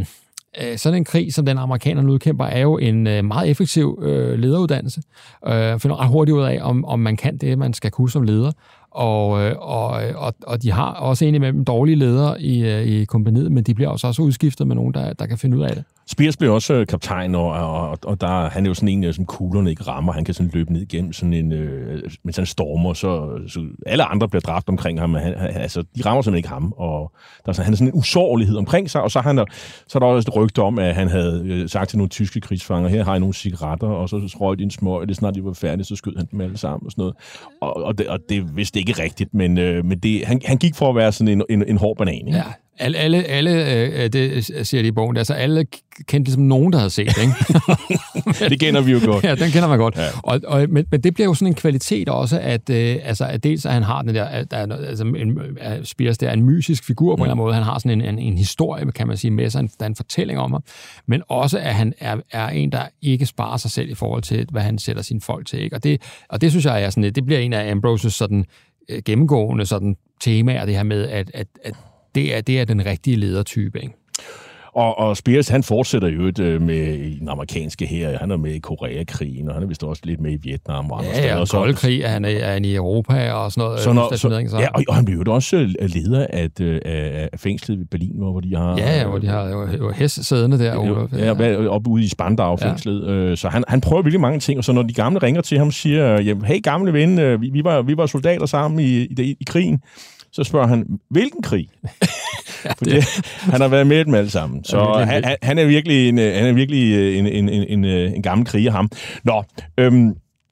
øh, sådan en krig, som den amerikanerne udkæmper, er jo en øh, meget effektiv øh, lederuddannelse. Øh, finder ret hurtigt ud af, om, om man kan det, man skal kunne som leder. Og, og, og, og de har også indimellem dårlige ledere i, i kompagniet, men de bliver også, også udskiftet med nogen, der, der kan finde ud af det. Spears bliver også kaptajn, og, og, og der, han er jo sådan en, som kuglerne ikke rammer. Han kan sådan løbe ned igennem sådan en, øh, mens han stormer, så, så alle andre bliver dræbt omkring ham. Han, altså, de rammer simpelthen ikke ham, og der er sådan, han har sådan en usårlighed omkring sig, og så, han der, så er der også et rygte om, at han havde sagt til nogle tyske krigsfanger, her har I nogle cigaretter, og så røg de en smøg, og det snart de var færdige, så skød han dem alle sammen og sådan noget. Og, og, det, og det vidste ikke rigtigt, men, øh, men det, han, han gik for at være sådan en, en, en hård banan, ikke? Ja. Alle, alle, alle øh, det siger de i bogen, altså alle kendte ligesom nogen, der havde set det, ikke? Det kender vi jo godt. Ja, den kender man godt. Ja. Og, og, men, men det bliver jo sådan en kvalitet også, at, øh, altså, at dels at han har den der, at der er, altså, en, Spears der er en mysisk figur på en eller anden måde, han har sådan en, en, en historie, kan man sige, med sig, der er en fortælling om ham, men også at han er, er en, der ikke sparer sig selv i forhold til, hvad han sætter sine folk til, ikke? Og det, og det synes jeg er sådan, det bliver en af Ambroses sådan gennemgående sådan temaer, det her med, at, at, at Det er, det er den rigtige ledertype, ikke? Og, og Spears, han fortsætter jo et, med den amerikanske hær. Han er med i Koreakrigen, og han er vist også lidt med i Vietnam. Og ja, ja, og koldkrig, han er, er han i Europa og sådan noget. Så når, så, ja, og, og han blev jo også leder af, af, af fængslet i Berlin, hvor de har... Ja, ja, hvor de har jo, jo hæs siddende der. Jo, ja, oppe ude i Spandau-fængslet. Ja. Så han, han prøver virkelig mange ting, og så når de gamle ringer til ham og siger, hey gamle ven, vi, vi, var, vi var soldater sammen i, i, i krigen, så spørger han, hvilken krig? Ja, det... Han har været med dem alle sammen. Så ja, han, han er virkelig en, han er virkelig en, en, en, en, en gammel kriger, ham. Nå, øhm,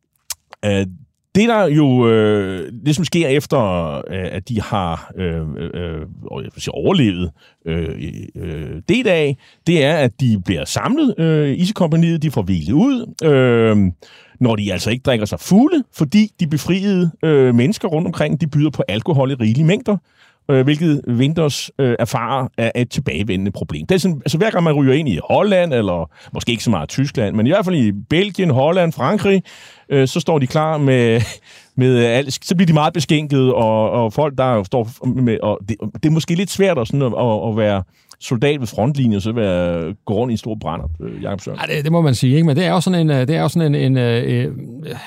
øh, det der jo, øh, det som sker efter, øh, at de har øh, øh, overlevet øh, øh, D-dag, det er, at de bliver samlet, øh, Easy-kompagniet, de får hvilet ud, øh, når de altså ikke drikker sig fulde, fordi de befriede øh, mennesker rundt omkring, de byder på alkohol i rigelige mængder, øh, hvilket Winters øh, erfarer er et tilbagevendende problem. Det er sådan, altså hver gang man ryger ind i Holland, eller måske ikke så meget Tyskland, men i hvert fald i Belgien, Holland, Frankrig, øh, så står de klar med, med alt, så bliver de meget beskænket, og, og folk, der står med, og det, det er måske lidt svært at, sådan at, at, at være soldat ved frontlinjen, og så være, gå rundt i en stor brænder, øh, Jacob Sørensen. Ja, det, det må man sige, ikke? Men det er jo sådan en, det er jo sådan en, en øh, øh,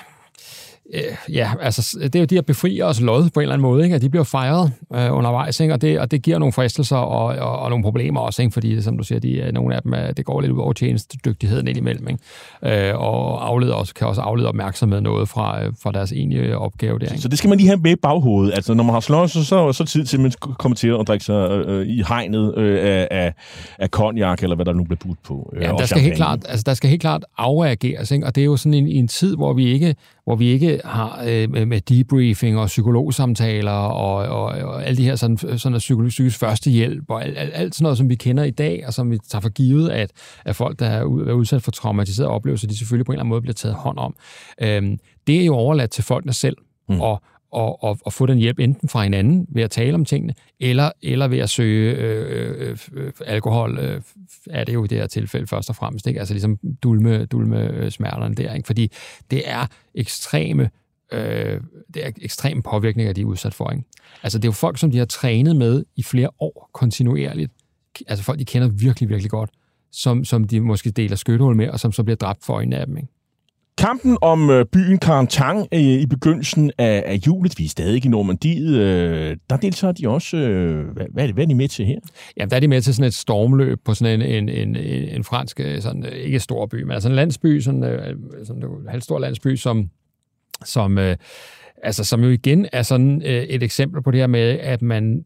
øh, ja, altså, det er jo de her befrier os lod på en eller anden måde, ikke? At de bliver fejret øh, undervejs, ikke? Og, det, og det giver nogle fristelser og, og, og nogle problemer også, ikke? Fordi, som du siger, de, nogle af dem, det går lidt ud over tjenestedygtigheden indimellem, ikke? Øh, og afleder også, kan også aflede opmærksomhed noget fra, øh, fra deres egentlige opgave der, ikke? Så det skal man lige have med i baghovedet. Altså, når man har slået, så, så, så tid til, at man kommer til at drikke sig øh, i hegnet øh, af, af, af cognac, eller hvad der nu bliver budt på. Øh, ja, der skal, helt klart, altså, der skal helt klart afreageres, ikke? Og det er jo sådan en, en tid, hvor vi ikke, hvor vi ikke har øh, med debriefing og psykologsamtaler og, og, og alle de her sådan, sådan psykologisk førstehjælp og alt, alt, alt sådan noget, som vi kender i dag, og som vi tager for givet, at, at folk, der er udsat for traumatiserede oplevelser, de selvfølgelig på en eller anden måde bliver taget hånd om. Øhm, det er jo overladt til folkene selv, mm. og Og, og, og få den hjælp enten fra hinanden ved at tale om tingene, eller, eller ved at søge øh, øh, øh, alkohol, øh, er det jo i det her tilfælde først og fremmest, ikke? Altså ligesom dulme, dulme smerterne der, ikke? Fordi det er ekstreme, øh, det er ekstreme påvirkninger, de er udsat for, ikke? Altså det er jo folk, som de har trænet med i flere år kontinuerligt, altså folk, de kender virkelig, virkelig godt, som, som de måske deler skyttehul med, og som så bliver dræbt for øjnene af dem, ikke? Kampen om øh, byen Carentan øh, i begyndelsen af, af julet, vi er stadig i Normandiet, øh, der deltager de også, øh, hvad, hvad, er det, hvad er de med til her? Ja, der er de med til sådan et stormløb på sådan en, en, en, en fransk, sådan, ikke stor by, men altså en landsby, sådan, øh, sådan en halvstor landsby, som, som, øh, altså, som jo igen er sådan øh, et eksempel på det her med, at man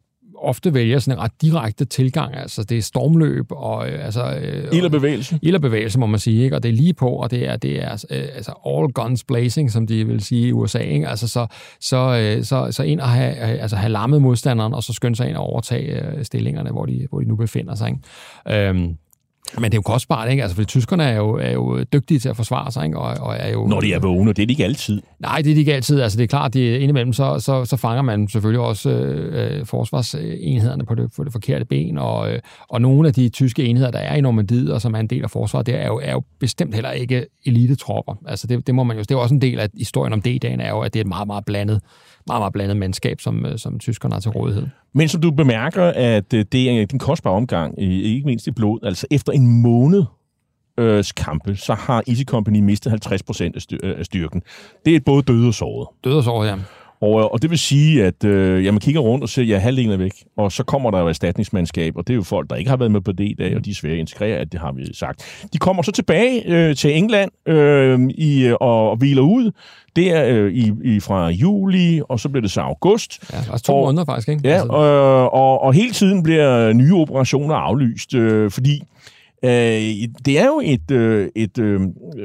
ofte vælger sådan en ret direkte tilgang, altså det er stormløb og øh, altså øh, ild og bevægelse. Ild og bevægelse, må man sige, ikke? Og det er lige på, og det er det er øh, altså all guns blazing, som de vil sige i U S A, ikke? Altså så så øh, så så ind og have altså have lammet modstanderen og så skynde sig ind og overtage øh, stillingerne, hvor de hvor de nu befinder sig, ikke? Øhm, Men det er jo kostbart, ikke? Altså, fordi tyskerne er jo, er jo dygtige til at forsvare sig, ikke? Og, og er jo... Når de er vågne, det er de ikke altid. Nej, det er de ikke altid. Altså, det er klart, at indimellem, så, så, så fanger man selvfølgelig også øh, forsvarsenhederne på det, på det forkerte ben, og, øh, og nogle af de tyske enheder, der er i Normandiet, og som er en del af forsvaret, det er jo, er jo bestemt heller ikke elitetropper. Altså, det, det må man jo... Det er jo også en del af historien om D-dagen, er jo, at det er et meget, meget blandet, meget, meget blandet mandskab, som, som tyskerne har til rådighed. Men som du bemærker, at det er en kostbar omgang, ikke mindst i blod. Altså efter en måned øh, kampe, så har Easy Company mistet halvtreds procent af styrken. Det er både døde og såret. Døde og såret, ja. Og, og det vil sige, at øh, ja, man kigger rundt og ser, at ja, halvdelen er væk. Og så kommer der jo erstatningsmandskab, og det er jo folk, der ikke har været med på det i dag, og de er svære at integrere, at det har vi sagt. De kommer så tilbage øh, til England øh, i, og, og hviler ud. Det er øh, i, i, fra juli, og så bliver det så august. Ja, også to og, måneder faktisk, ikke? Ja, altså. og, og, og hele tiden bliver nye operationer aflyst, øh, fordi øh, det er jo et... Øh, et øh,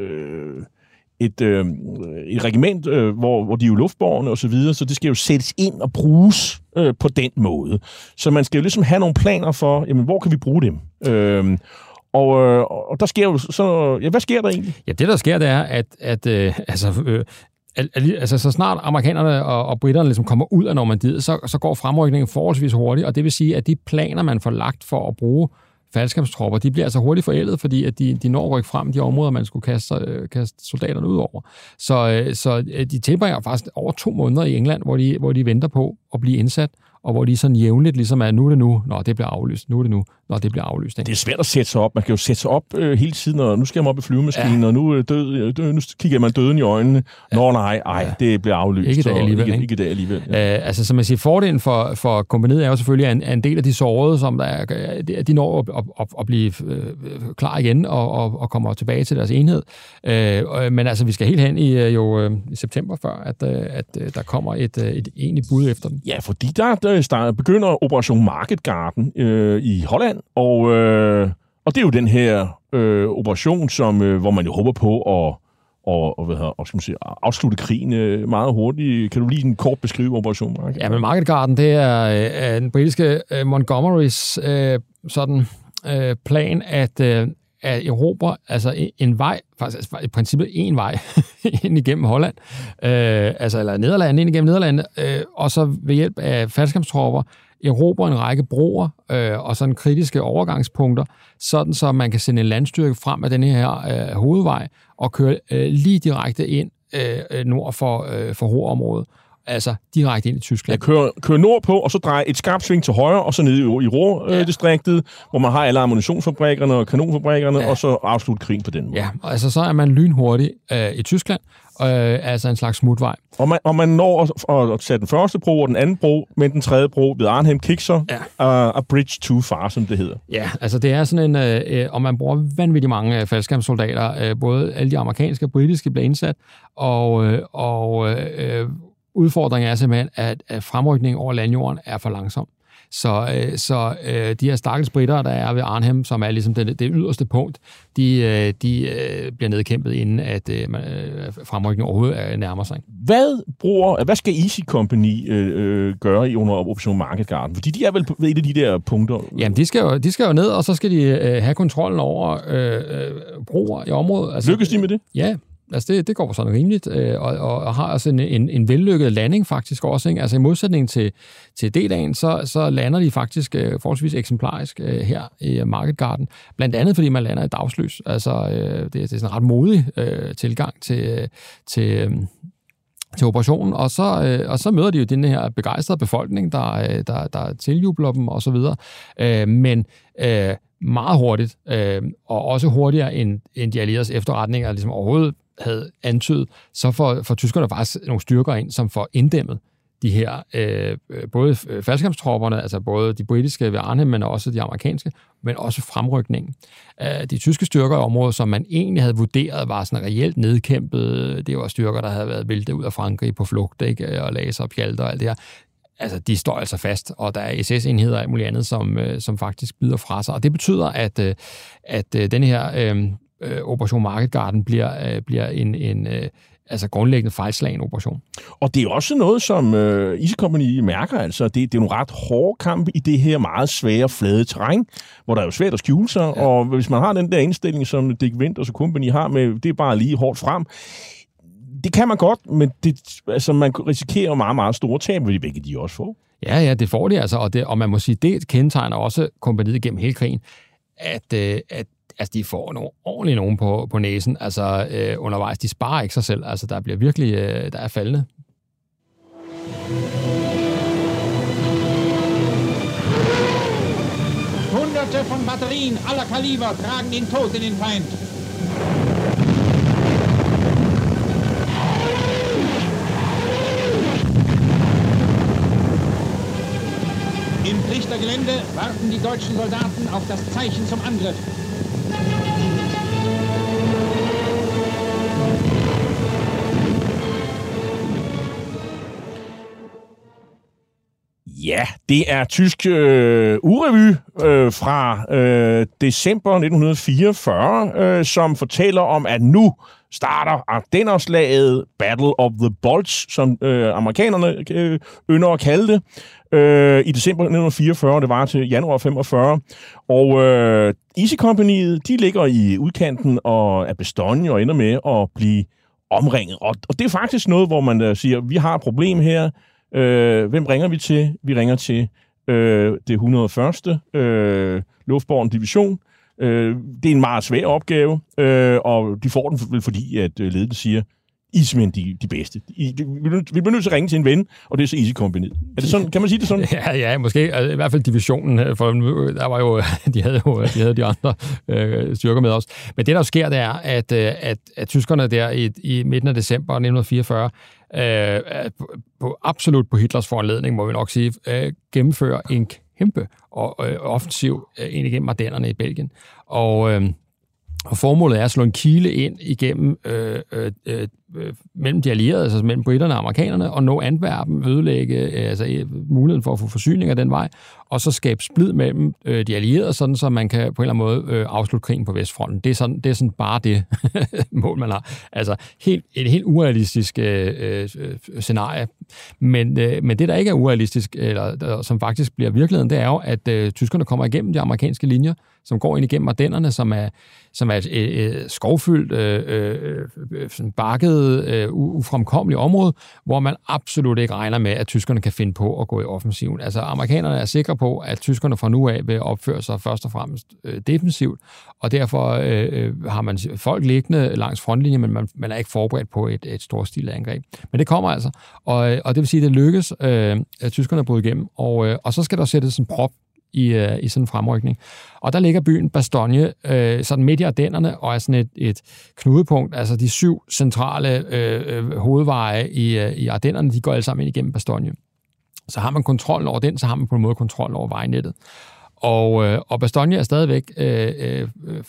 Et, øh, et regiment, øh, hvor, hvor de er jo luftborne og så videre, så det skal jo sættes ind og bruges øh, på den måde. Så man skal jo ligesom have nogle planer for, jamen, hvor kan vi bruge dem? Øh, og, øh, og der sker jo så... Ja, hvad sker der egentlig? Ja, det der sker, det er, at, at øh, altså, øh, altså, så snart amerikanerne og, og britterne ligesom kommer ud af Normandiet, så, så går fremrykningen forholdsvis hurtigt, og det vil sige, at de planer, man får lagt for at bruge faldskabstropper, de bliver altså hurtigt forældet, fordi at de, de når at rykke frem de områder, man skulle kaste, kaste soldaterne ud over. Så, så de tilbringer faktisk over to måneder i England, hvor de, hvor de venter på at blive indsat, og hvor de sådan jævnligt ligesom er, nu er det nu, når det bliver aflyst, nu er det nu, når det bliver aflyst. Ikke? Det er svært at sætte sig op. Man kan jo sætte sig op øh, hele tiden, og nu skal jeg op i flyvemaskinen, ja. og nu, død, død, nu kigger man døden i øjnene. Ja. Nå nej, ej, ja. det bliver aflyst. Ikke det alligevel. Ikke, ikke det alligevel. Ja. Øh, altså, som man siger, fordelen for, for kompaniet er jo selvfølgelig, at en, en del af de sårede, som der er, de når at, at, at blive øh, klar igen og, og, og kommer tilbage til deres enhed. Øh, men altså, vi skal helt hen i, jo, øh, i september, før at, øh, at øh, der kommer et, øh, et egentligt bud efter dem. Ja, fordi der, der starter, begynder Operation Market Garden øh, i Holland, og, øh, og det er jo den her øh, operation, som, øh, hvor man jo håber på at og, og, hvad hedder, og skal man sige, afslutte krigen øh, meget hurtigt. Kan du lige en kort beskrive Operation Market Garden? Ja, men Market Garden, det er øh, den britiske øh, Montgomerys øh, sådan øh, plan at, øh, at erobre altså en, en vej, faktisk altså, i princippet en vej ind igennem Holland, øh, altså eller Nederland, ind igennem Nederland, øh, og så ved hjælp af faldskærmstropper erobre en række broer øh, og sådan kritiske overgangspunkter, sådan så man kan sende en landstyrke frem af denne her øh, hovedvej og køre øh, lige direkte ind øh, nord for, øh, for Ruhrområdet. Altså direkte ind i Tyskland. Ja, køre, køre nordpå, og så dreje et skarpt sving til højre, og så ned i, i Ruhr-distriktet, ja. hvor man har alle ammunitionsfabrikkerne og kanonfabrikkerne, ja. og så afslutte krigen på den måde. Ja, altså så er man lynhurtig øh, i Tyskland, øh, altså en slags smutvej. Og man, og man når at, at sætte den første bro og den anden bro, men den tredje bro ved Arnhem Kikser, ja. uh, a bridge too far, som det hedder. Ja, altså det er sådan en, øh, og man bruger vanvittigt mange faldskærmssoldater, øh, både alle de amerikanske og britiske bliver indsat, og, øh, og øh, udfordringen er simpelthen, at, at fremrykningen over landjorden er for langsom. Så, øh, så øh, de her stakkels britter, der er ved Arnhem, som er ligesom det, det yderste punkt, de, øh, de øh, bliver nedkæmpet, inden at øh, fremrykningen overhovedet øh, nærmer sig. Hvad bruger, hvad skal Easy Company øh, gøre i under Operation Market Garden? Fordi de er vel ved et af de der punkter? Jamen, de skal jo, de skal jo ned, og så skal de øh, have kontrollen over øh, broer i området. Altså, lykkes de med det? Ja. Altså det, det går sådan rimeligt, øh, og, og har altså en, en, en vellykket landing faktisk også. Ikke? Altså i modsætning til, til D-dagen, så, så lander de faktisk øh, forholdsvis eksemplarisk øh, her i Market Garden. Blandt andet, fordi man lander i dagslys. Altså øh, det, det er sådan en ret modig øh, tilgang til, til, øh, til operationen. Og så, øh, og så møder de jo den her begejstrede befolkning, der, der, der tiljubler dem og så videre. Øh, men... Øh, meget hurtigt, øh, og også hurtigere end, end de allieredes efterretninger ligesom overhovedet havde antydet, så får, får tyskerne faktisk nogle styrker ind, som får inddæmmet de her, øh, både faldskærmstropperne, altså både de britiske ved Arnhem, men også de amerikanske, men også fremrykningen. Øh, de tyske styrker i området, som man egentlig havde vurderet, var sådan reelt nedkæmpet. Det var styrker, der havde været væltet ud af Frankrig på flugt, ikke? Og laser og pjalter og alt det her. Altså, de står altså fast, og der er S S-enheder og alt muligt andet, som, øh, som faktisk bider fra sig. Og det betyder, at, øh, at øh, den her øh, Operation Market Garden bliver, øh, bliver en, en øh, altså grundlæggende fejlslagen operation. Og det er jo også noget, som øh, Easy Company mærker. Altså, det, det er nogle ret hårde kampe i det her meget svære, flade terræn, hvor der er jo svært at skjule sig. Ja. Og hvis man har den der indstilling, som Dick Winters og Company har med, det er bare lige hårdt frem. Det kan man godt, men det, altså, man risikerer meget, meget store tab, vil de begge de også få. Ja, ja, det får de altså, og, det, og man må sige, det kendetegner også kompaniet gennem hele krigen, at, øh, at altså, de får nogle ordentligt nogen på, på næsen, altså øh, undervejs. De sparer ikke sig selv, altså der bliver virkelig, øh, der er faldende. Geschosse von Batterien aller Kaliber tragen den Tod in den Feind. Im Trichtergelände warten die deutschen Soldaten auf das Zeichen zum Angriff. Ja, det er tysk øh, urevy øh, fra øh, december nitten fireogfyrre, øh, som fortæller om, at nu starter Ardennerslaget, Battle of the Bulge, som øh, amerikanerne øh, ynder at kalde det, øh, i december nitten fireogfyrre, det var til januar femogfyrre. Og øh, Easy Companyet, de ligger i udkanten og af Bastogne og ender med at blive omringet. Og, og det er faktisk noget, hvor man øh, siger, vi har et problem her. Øh, hvem ringer vi til? Vi ringer til øh, det et hundrede og første Øh, luftbåren division. Øh, det er en meget svær opgave, øh, og de får den vel fordi, at øh, ledelsen siger, I er simpelthen de, de bedste. I, de, vi bliver nødt til at ringe til en ven, og det er så Easy Company. Er det sådan? Kan man sige det sådan? Ja, ja, måske. Altså, i hvert fald divisionen, for der var jo, de havde jo de, havde de andre øh, styrker med os. Men det, der sker, det er, at, at, at tyskerne der i, i midten af december nitten fireogfyrre, øh, på, absolut på Hitlers foranledning, må vi nok sige, øh, gennemfører en kæmpe og øh, offensiv øh, ind igennem Ardennerne i Belgien. Og øh, Og formålet er at slå en kile ind igennem øh, øh, øh, mellem de allierede, altså mellem britterne og amerikanerne, og nå Antwerpen, ødelægge øh, altså, øh, muligheden for at få forsyninger den vej, og så skabe splid mellem øh, de allierede, sådan så man kan på en eller anden måde øh, afslutte krigen på Vestfronten. Det er sådan, det er sådan bare det mål, man har. Altså helt, et helt urealistisk øh, øh, scenarie. Men, øh, men det, der ikke er urealistisk, eller der, som faktisk bliver virkeligheden, det er jo, at øh, tyskerne kommer igennem de amerikanske linjer, som går ind igennem Ardennerne, som er, som er et, et, et skovfyldt, øh, øh, sådan bakket, øh, ufremkommeligt område, hvor man absolut ikke regner med, at tyskerne kan finde på at gå i offensiven. Altså, amerikanerne er sikre på, at tyskerne fra nu af vil opføre sig først og fremmest øh, defensivt, og derfor øh, har man folk liggende langs frontlinjen, men man, man er ikke forberedt på et, et storstilet angreb. Men det kommer altså, og, og det vil sige, at det lykkes, øh, at tyskerne bryder igennem, og, øh, og så skal der sættes en prop i, øh, i sådan en fremrykning. Og der ligger byen Bastogne øh, sådan midt i Ardennerne, og er sådan et, et knudepunkt, altså de syv centrale øh, hovedveje i, øh, i Ardennerne, de går alle sammen ind igennem Bastogne. Så har man kontrollen over den, så har man på en måde kontrollen over vejnettet. Og, øh, og Bastogne er stadigvæk øh, øh,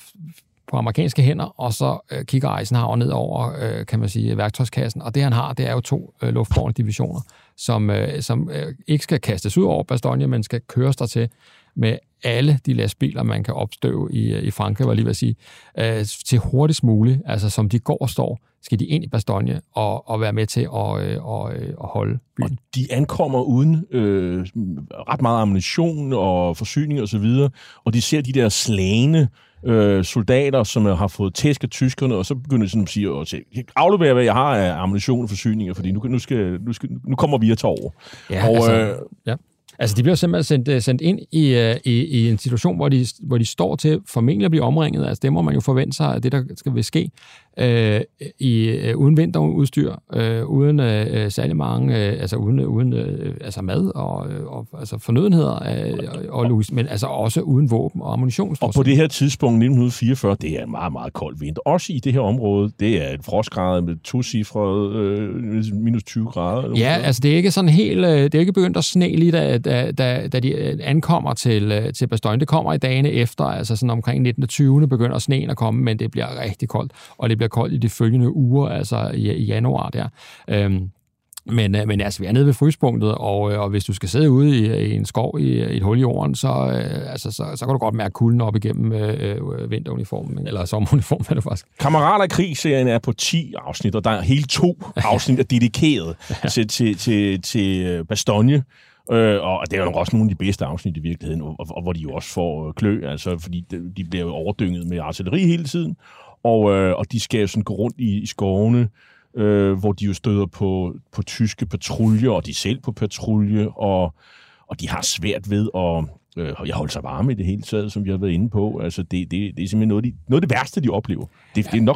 på amerikanske hænder, og så øh, kigger Eisenhower ned over, øh, kan man sige, værktøjskassen, og det han har, det er jo to øh, luftbårne divisioner, som, øh, som øh, ikke skal kastes ud over Bastogne, men skal køres der til med alle de lastbiler, man kan opstøve i, i Frankrig, var lige ved at sige, øh, til hurtigst muligt, altså som de går og står, skal de ind i Bastogne og, og være med til at, øh, og, øh, at holde byen. Og de ankommer uden øh, ret meget ammunition og forsyning og så videre, og de ser de der slagne øh, soldater, som har fået tæsk af tyskerne, og så begynder de sådan at sige, at aflevere, hvad jeg har af ammunition og forsyninger, fordi nu, nu, skal, nu, skal, nu kommer vi at tage over. Ja, og, altså, øh, ja. Altså, de bliver simpelthen sendt, sendt ind i, i, i en situation, hvor de, hvor de står til formentlig at blive omringet. Altså, det må man jo forvente sig, at det, der skal vil ske, øh, i, øh, uden vinterudstyr, øh, uden øh, særlig mange, øh, altså uden, uden øh, altså mad og, og altså fornødenheder, øh, og, og, men altså også uden våben og ammunition. Og på det her tidspunkt, nitten fireogfyrre, det er en meget, meget kold vinter. Også i det her område, det er et frostgrad med tocifret øh, minus tyve grader. Ja, altså det er ikke sådan helt, det er ikke begyndt at sne lige, da, da, da, da de ankommer til, til Bastogne. Det kommer i dagene efter, altså sådan omkring nitten tyve begynder sneen at komme, men det bliver rigtig koldt, og det bliver koldt i de følgende uger, altså i, i januar der. Øhm, men, men altså, vi er nede ved fryspunktet, og, og hvis du skal sidde ude i, i en skov i, i et hul i jorden, så, øh, altså, så, så kan du godt mærke kulden op igennem øh, vinteruniformen, eller sommeruniformen, er det faktisk. Kammerater i krig-serien er på ti afsnit, og der er hele to afsnit er dedikeret til, til, til, til Bastogne. Øh, og det er jo også nogle af de bedste afsnit i virkeligheden, og, og hvor de jo også får klø, altså, fordi de, de bliver jo overdynget med artilleri hele tiden, og, øh, og de skal jo sådan gå rundt i, i skovene, øh, hvor de jo støder på, på tyske patruljer, og de selv på patrulje, og, og de har svært ved at øh, jeg holde sig varme i det hele taget, som vi har været inde på. Altså, det, det, det er simpelthen noget af, de, noget af det værste, de oplever. Det, ja. det er nok her.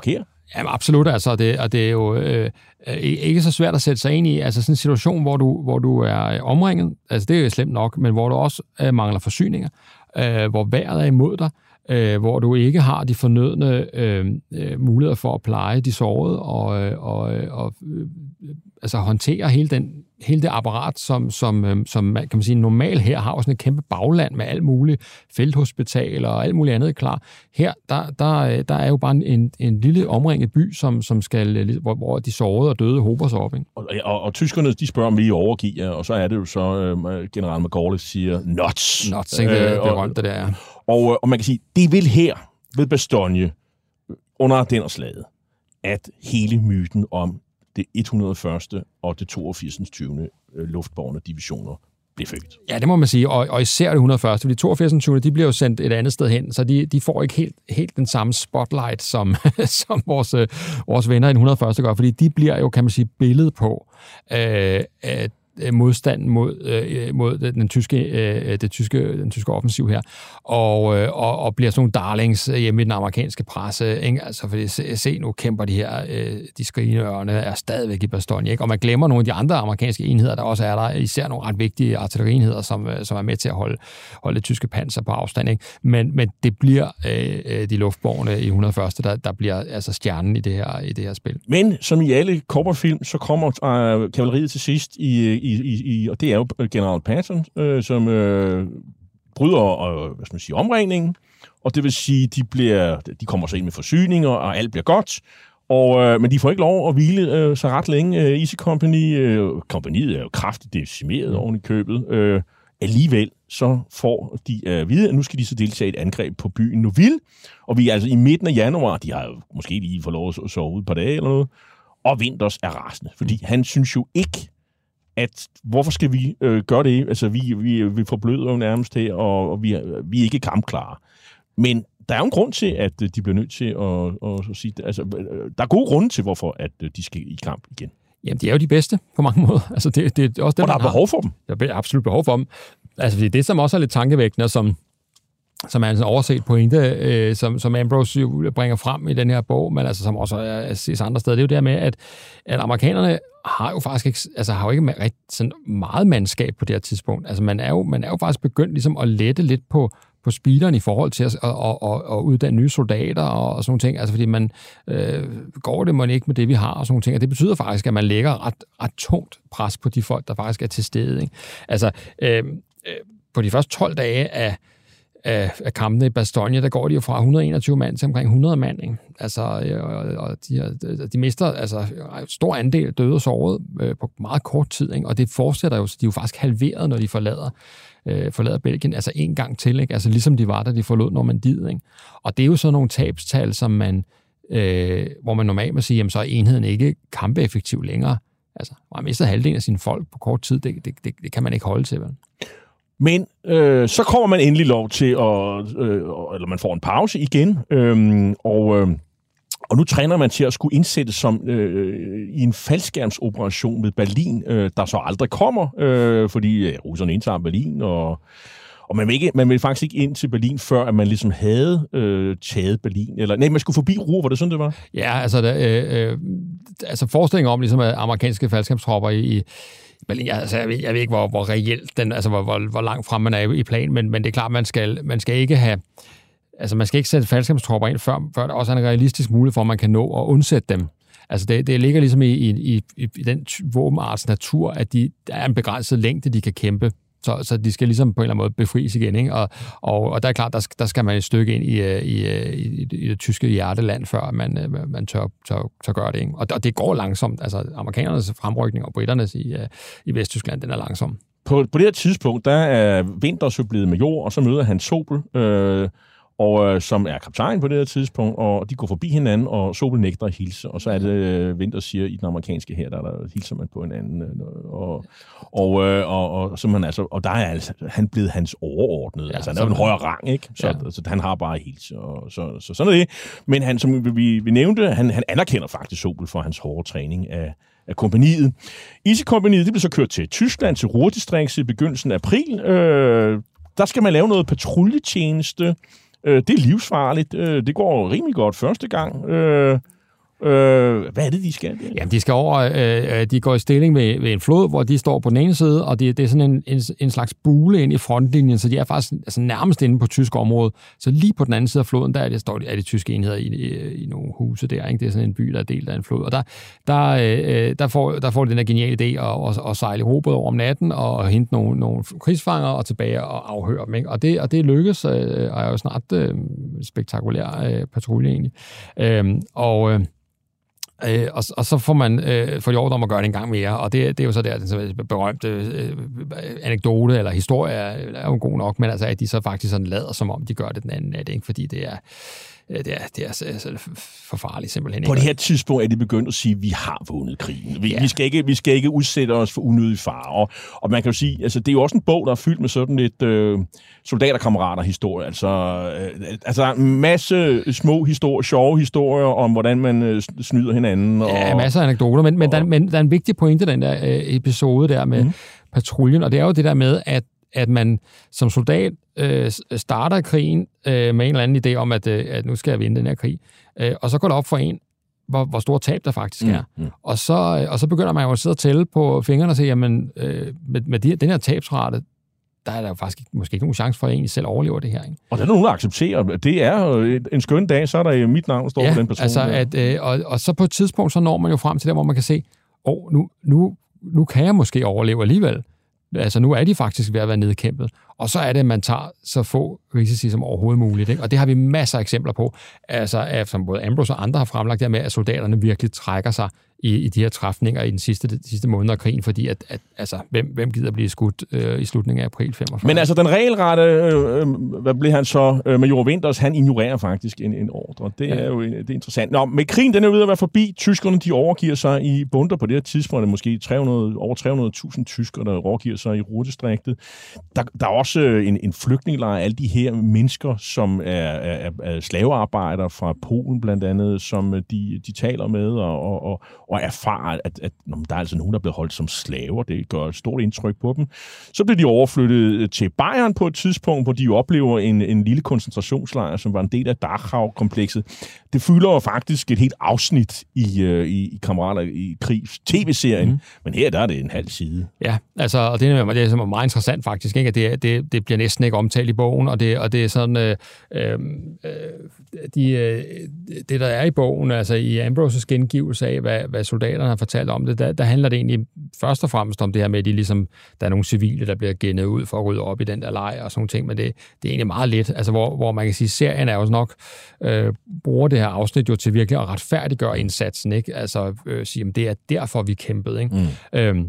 Jamen, absolut, altså, og det, og det er jo øh, ikke så svært at sætte sig ind i. Altså sådan en situation, hvor du, hvor du er omringet, altså det er jo slemt nok, men hvor du også øh, mangler forsyninger, øh, hvor vejret er imod dig, øh, hvor du ikke har de fornødne øh, muligheder for at pleje de sårede og, og, og øh, altså håndtere hele, den, hele det apparat, som, som, som kan man sige, normalt her har jo sådan et kæmpe bagland med alt muligt felthospital og alt muligt andet klar. Her, der, der, der er jo bare en, en lille omringet by, som, som skal, hvor, hvor de sårede og døde hober sig op. Ikke? Og, og, og tyskerne, de spørger, om vi overgiver, og så er det jo så, øh, general Macaulay siger, nuts. Nuts, ikke? Det er berømt, det der er. Og, og man kan sige, det er vel her ved Bastogne, under Ardennerslaget, at hele myten om det et hundrede og første og det toogfirsinde tyvende luftbårne divisioner blev født. Ja, det må man sige, og, og især det et hundrede og første, fordi de toogfirsinde tyvende de bliver jo sendt et andet sted hen, så de, de får ikke helt, helt den samme spotlight, som, som vores, vores venner i den et hundrede og første gør, fordi de bliver jo, kan man sige, billedet på, øh, at modstanden mod, øh, mod den tyske, øh, det tyske, den tyske offensiv her, og, øh, og, og bliver sådan nogle darlings hjemme i den amerikanske presse, ikke? Altså, fordi se, se, nu kæmper de her, øh, de skrigende ørne er stadigvæk i Bastogne, ikke? Og man glemmer nogle af de andre amerikanske enheder, der også er der, især nogle ret vigtige artillerienheder, som, som er med til at holde, holde det tyske panser på afstand, ikke? Men, men det bliver øh, de luftborne i et hundrede og første, der, der bliver altså stjernen i det her, i det her spil. Men som i alle cowboyfilm, så kommer øh, kavaleriet til sidst i I, i, i, og det er jo general Patton, øh, som øh, bryder øh, hvad skal man sige, omregningen, og det vil sige, de bliver, de kommer så ind med forsyninger, og alt bliver godt, og, øh, men de får ikke lov at hvile øh, så ret længe. Øh, Easy Company, øh, kompagniet er jo kraftigt decimeret oven i købet. Øh, alligevel så får de at øh, vide, at nu skal de så deltage i et angreb på byen Nouville, og vi er altså i midten af januar, de har jo måske lige fået lov at sove ud et par dage eller noget, og Winters er rasende, fordi han synes jo ikke, at hvorfor skal vi øh, gøre det? Altså, vi, vi, vi forbløder jo nærmest her, og, og vi, vi er ikke kampklare. Men der er jo en grund til, at de bliver nødt til at, at, at sige... Altså, der er gode grunde til, hvorfor at de skal i kamp igen. Jamen, de er jo de bedste på mange måder. Altså, det, det er også dem, og der er behov for dem. Der er absolut behov for dem. Altså, det er det, som også er lidt tankevækkende, som, som er en overset pointe, øh, som, som Ambrose jo bringer frem i den her bog, men altså, som også er ses andre steder. Det er jo det med, at, at amerikanerne har jo faktisk ikke, altså, har jo ikke rigtig sådan meget mandskab på det her tidspunkt. Altså, man er jo, man er jo faktisk begyndt ligesom at lette lidt på, på speederen i forhold til at, at, at, at, at uddanne nye soldater og, og sådan nogle ting. Altså, fordi man øh, går det man ikke med det, vi har og sådan nogle ting. Og det betyder faktisk, at man lægger ret, ret tungt pres på de folk, der faktisk er til stede. Ikke? Altså, øh, øh, på de første tolv dage af af, af kampene i Bastogne, der går de jo fra et hundrede og enogtyve mand til omkring hundrede mand. Ikke? Altså, og, og de, de mister altså en stor andel døde og sårede øh, på meget kort tid, ikke? Og det fortsætter jo, så de er jo faktisk halveret, når de forlader, øh, forlader Belgien, altså en gang til, ikke? Altså ligesom de var, da de forlod Normandiet. Ikke? Og det er jo sådan nogle tabstal, som man, øh, hvor man normalt må sige, jamen så er enheden ikke kampeffektiv længere. Altså, og man mister halvdelen af sine folk på kort tid, det, det, det, det kan man ikke holde til, vel? Men øh, så kommer man endelig lov til at, øh, eller man får en pause igen, øh, og, øh, og nu træner man til at skulle indsættes som øh, i en faldskærmsoperation med Berlin, øh, der så aldrig kommer, øh, fordi øh, russerne indtager Berlin, og, og man, vil ikke, man vil faktisk ikke ind til Berlin, før at man ligesom havde øh, taget Berlin, eller nej, man skulle forbi Ruhr, var det sådan, det var? Ja, altså, der, øh, øh, altså forestillingen om ligesom at amerikanske faldskærmstropper i, i Berlin, altså, jeg, ved, jeg ved ikke, hvor, hvor reelt den, altså hvor, hvor, hvor langt frem man er i plan, men, men det er klart, man skal, man skal ikke have, altså man skal ikke sætte faldskærmstropper ind, før, før der også er en realistisk mulighed for, at man kan nå at undsætte dem. Altså det, det ligger ligesom i, i, i, i den våbenarts natur, at de, der er en begrænset længde, de kan kæmpe. Så, så de skal ligesom på en eller anden måde befries igen, ikke? Og, og, og der er klart, der, der skal man et stykke ind i, i, i, i det tyske hjerteland, før man, man tør, tør, tør gøre det, ikke? Og, og det går langsomt. Altså amerikanernes fremrykning og britternes i, i Vesttyskland, den er langsom. På, på det her tidspunkt, der er Winters jo blevet major, og så møder han Sobel, øh, og, øh, som er kaptajn på det her tidspunkt, og de går forbi hinanden, og Sobel nægter at hilse, og så er det, øh, Winters siger, i den amerikanske her, der, der hilser man på hinanden, øh, og, og, øh, og, og, så man, altså, og der er altså, han blevet hans overordnede, ja, altså han er jo en højere rang, ikke? Så, ja. altså, han har bare hilse, og så, så sådan er det. Men han, som vi, vi nævnte, han, han anerkender faktisk Sobel for hans hårde træning af, af kompagniet. Easy-kompagniet, det blev så kørt til Tyskland, til Ruhrdistriktet i begyndelsen af april. Øh, der skal man lave noget patruljetjeneste. Det er livsfarligt. Det går rimelig godt første gang. Øh, hvad er det, de skal? Der? Jamen, de skal over, øh, de går i stilling ved, ved en flod, hvor de står på den ene side, og det, det er sådan en, en, en slags bule ind i frontlinjen, så de er faktisk altså, nærmest inde på tysk område. Så lige på den anden side af floden, der er, det, står de, er de tyske enheder i, i, i nogle huse der. Ikke? Det er sådan en by, der er delt af en flod. Og der, der, øh, der, får, der får de den her geniale idé at, at, at sejle robåd over om natten og hente nogle, nogle krigsfanger og tilbage og afhøre dem. Ikke? Og, det, og det lykkes, øh, og er jo snart øh, spektakulær øh, patrulje egentlig. Øh, og... Øh, Øh, og, og så får man øh, for ordre om at gøre det en gang mere, og det, det er jo så der, den berømte øh, anekdote eller historie er, er jo god nok, men altså, at de så faktisk sådan lader, som om de gør det den anden nat, ikke? Fordi det er, det er, det er så, så for farligt simpelthen. På det her tidspunkt er de begyndt at sige, at vi har vundet krigen. Vi, ja. vi, skal, ikke, vi skal ikke udsætte os for unødig fare. Og, og man kan jo sige, altså det er jo også en bog, der er fyldt med sådan et øh, soldaterkammerater-historie. Altså, øh, altså en masse små historier, sjove historier om, hvordan man øh, snyder hinanden. Og, ja, masser af anekdoter, men, men, og, der, men der er en vigtig pointe i den der øh, episode der med mm. patruljen, og det er jo det der med, at at man som soldat øh, starter krigen øh, med en eller anden idé om, at, øh, at nu skal jeg vinde den her krig. Øh, og så går det op for en, hvor, hvor stor tab der faktisk er. Mm, mm. Og, så, og så begynder man jo at sidde og tælle på fingrene og sige, jamen øh, med, med de, den her tabsrate, der er der jo faktisk måske ikke nogen chance for, at egentlig selv overlever det her. Ikke? Og der er nogen, der accepterer. Det er en skøn dag, så er der mit navn, der står ja, på den person. Altså at, øh, og, og så på et tidspunkt, så når man jo frem til der, hvor man kan se, åh, oh, nu, nu, nu kan jeg måske overleve alligevel. Altså nu er de faktisk ved at være nedkæmpet. Og så er det, at man tager så få risici som overhovedet muligt. Ikke? Og det har vi masser af eksempler på, altså, som både Ambrose og andre har fremlagt der med, at soldaterne virkelig trækker sig i, i de her træfninger i den sidste, de sidste måned af krigen, fordi at, at altså, hvem, hvem gider blive skudt øh, i slutningen af april femogfyrre? Men altså den regelrette, øh, hvad blev han så, øh, Major Winters, han ignorerer faktisk en, en ordre. Det er ja. jo det er interessant. Nå, med krigen, den er ved at være forbi. Tyskerne, de overgiver sig i bunter på det her tidspunkt. Måske tre hundrede, over tre hundrede tusind tyskere, der overgiver sig i Ruhrdistriktet. Der, der er også en, en flygtningelejr af alle de her mennesker, som er, er, er slavearbejdere fra Polen blandt andet, som de, de taler med og, og, og erfarer, at, at når der er altså nogen, der er blevet holdt som slaver. Det gør et stort indtryk på dem. Så bliver de overflyttet til Bayern på et tidspunkt, hvor de jo oplever en, en lille koncentrationslejr, som var en del af Dachau-komplekset. Det fylder faktisk et helt afsnit i, i, i Kammerater i krigs tv-serien, mm. men her der er det en halv side. Ja, altså, og det er, det er meget interessant faktisk, ikke? At det, det, det bliver næsten ikke omtalt i bogen, og det, og det er sådan, øh, øh, de, øh, det der er i bogen, altså i Ambroses gengivelse af, hvad, hvad soldaterne har fortalt om det, der, der handler det egentlig først og fremmest om det her med, at de ligesom, der er nogle civile, der bliver gennet ud for at rydde op i den der lejr og sådan nogle ting, men det, det er egentlig meget let, altså hvor, hvor man kan sige, serien er jo nok, øh, bruger det her afsnit jo til virkelig at retfærdiggøre indsatsen, ikke? Altså øh, sige, det er derfor, vi kæmpede, ikke? Mm. Øhm,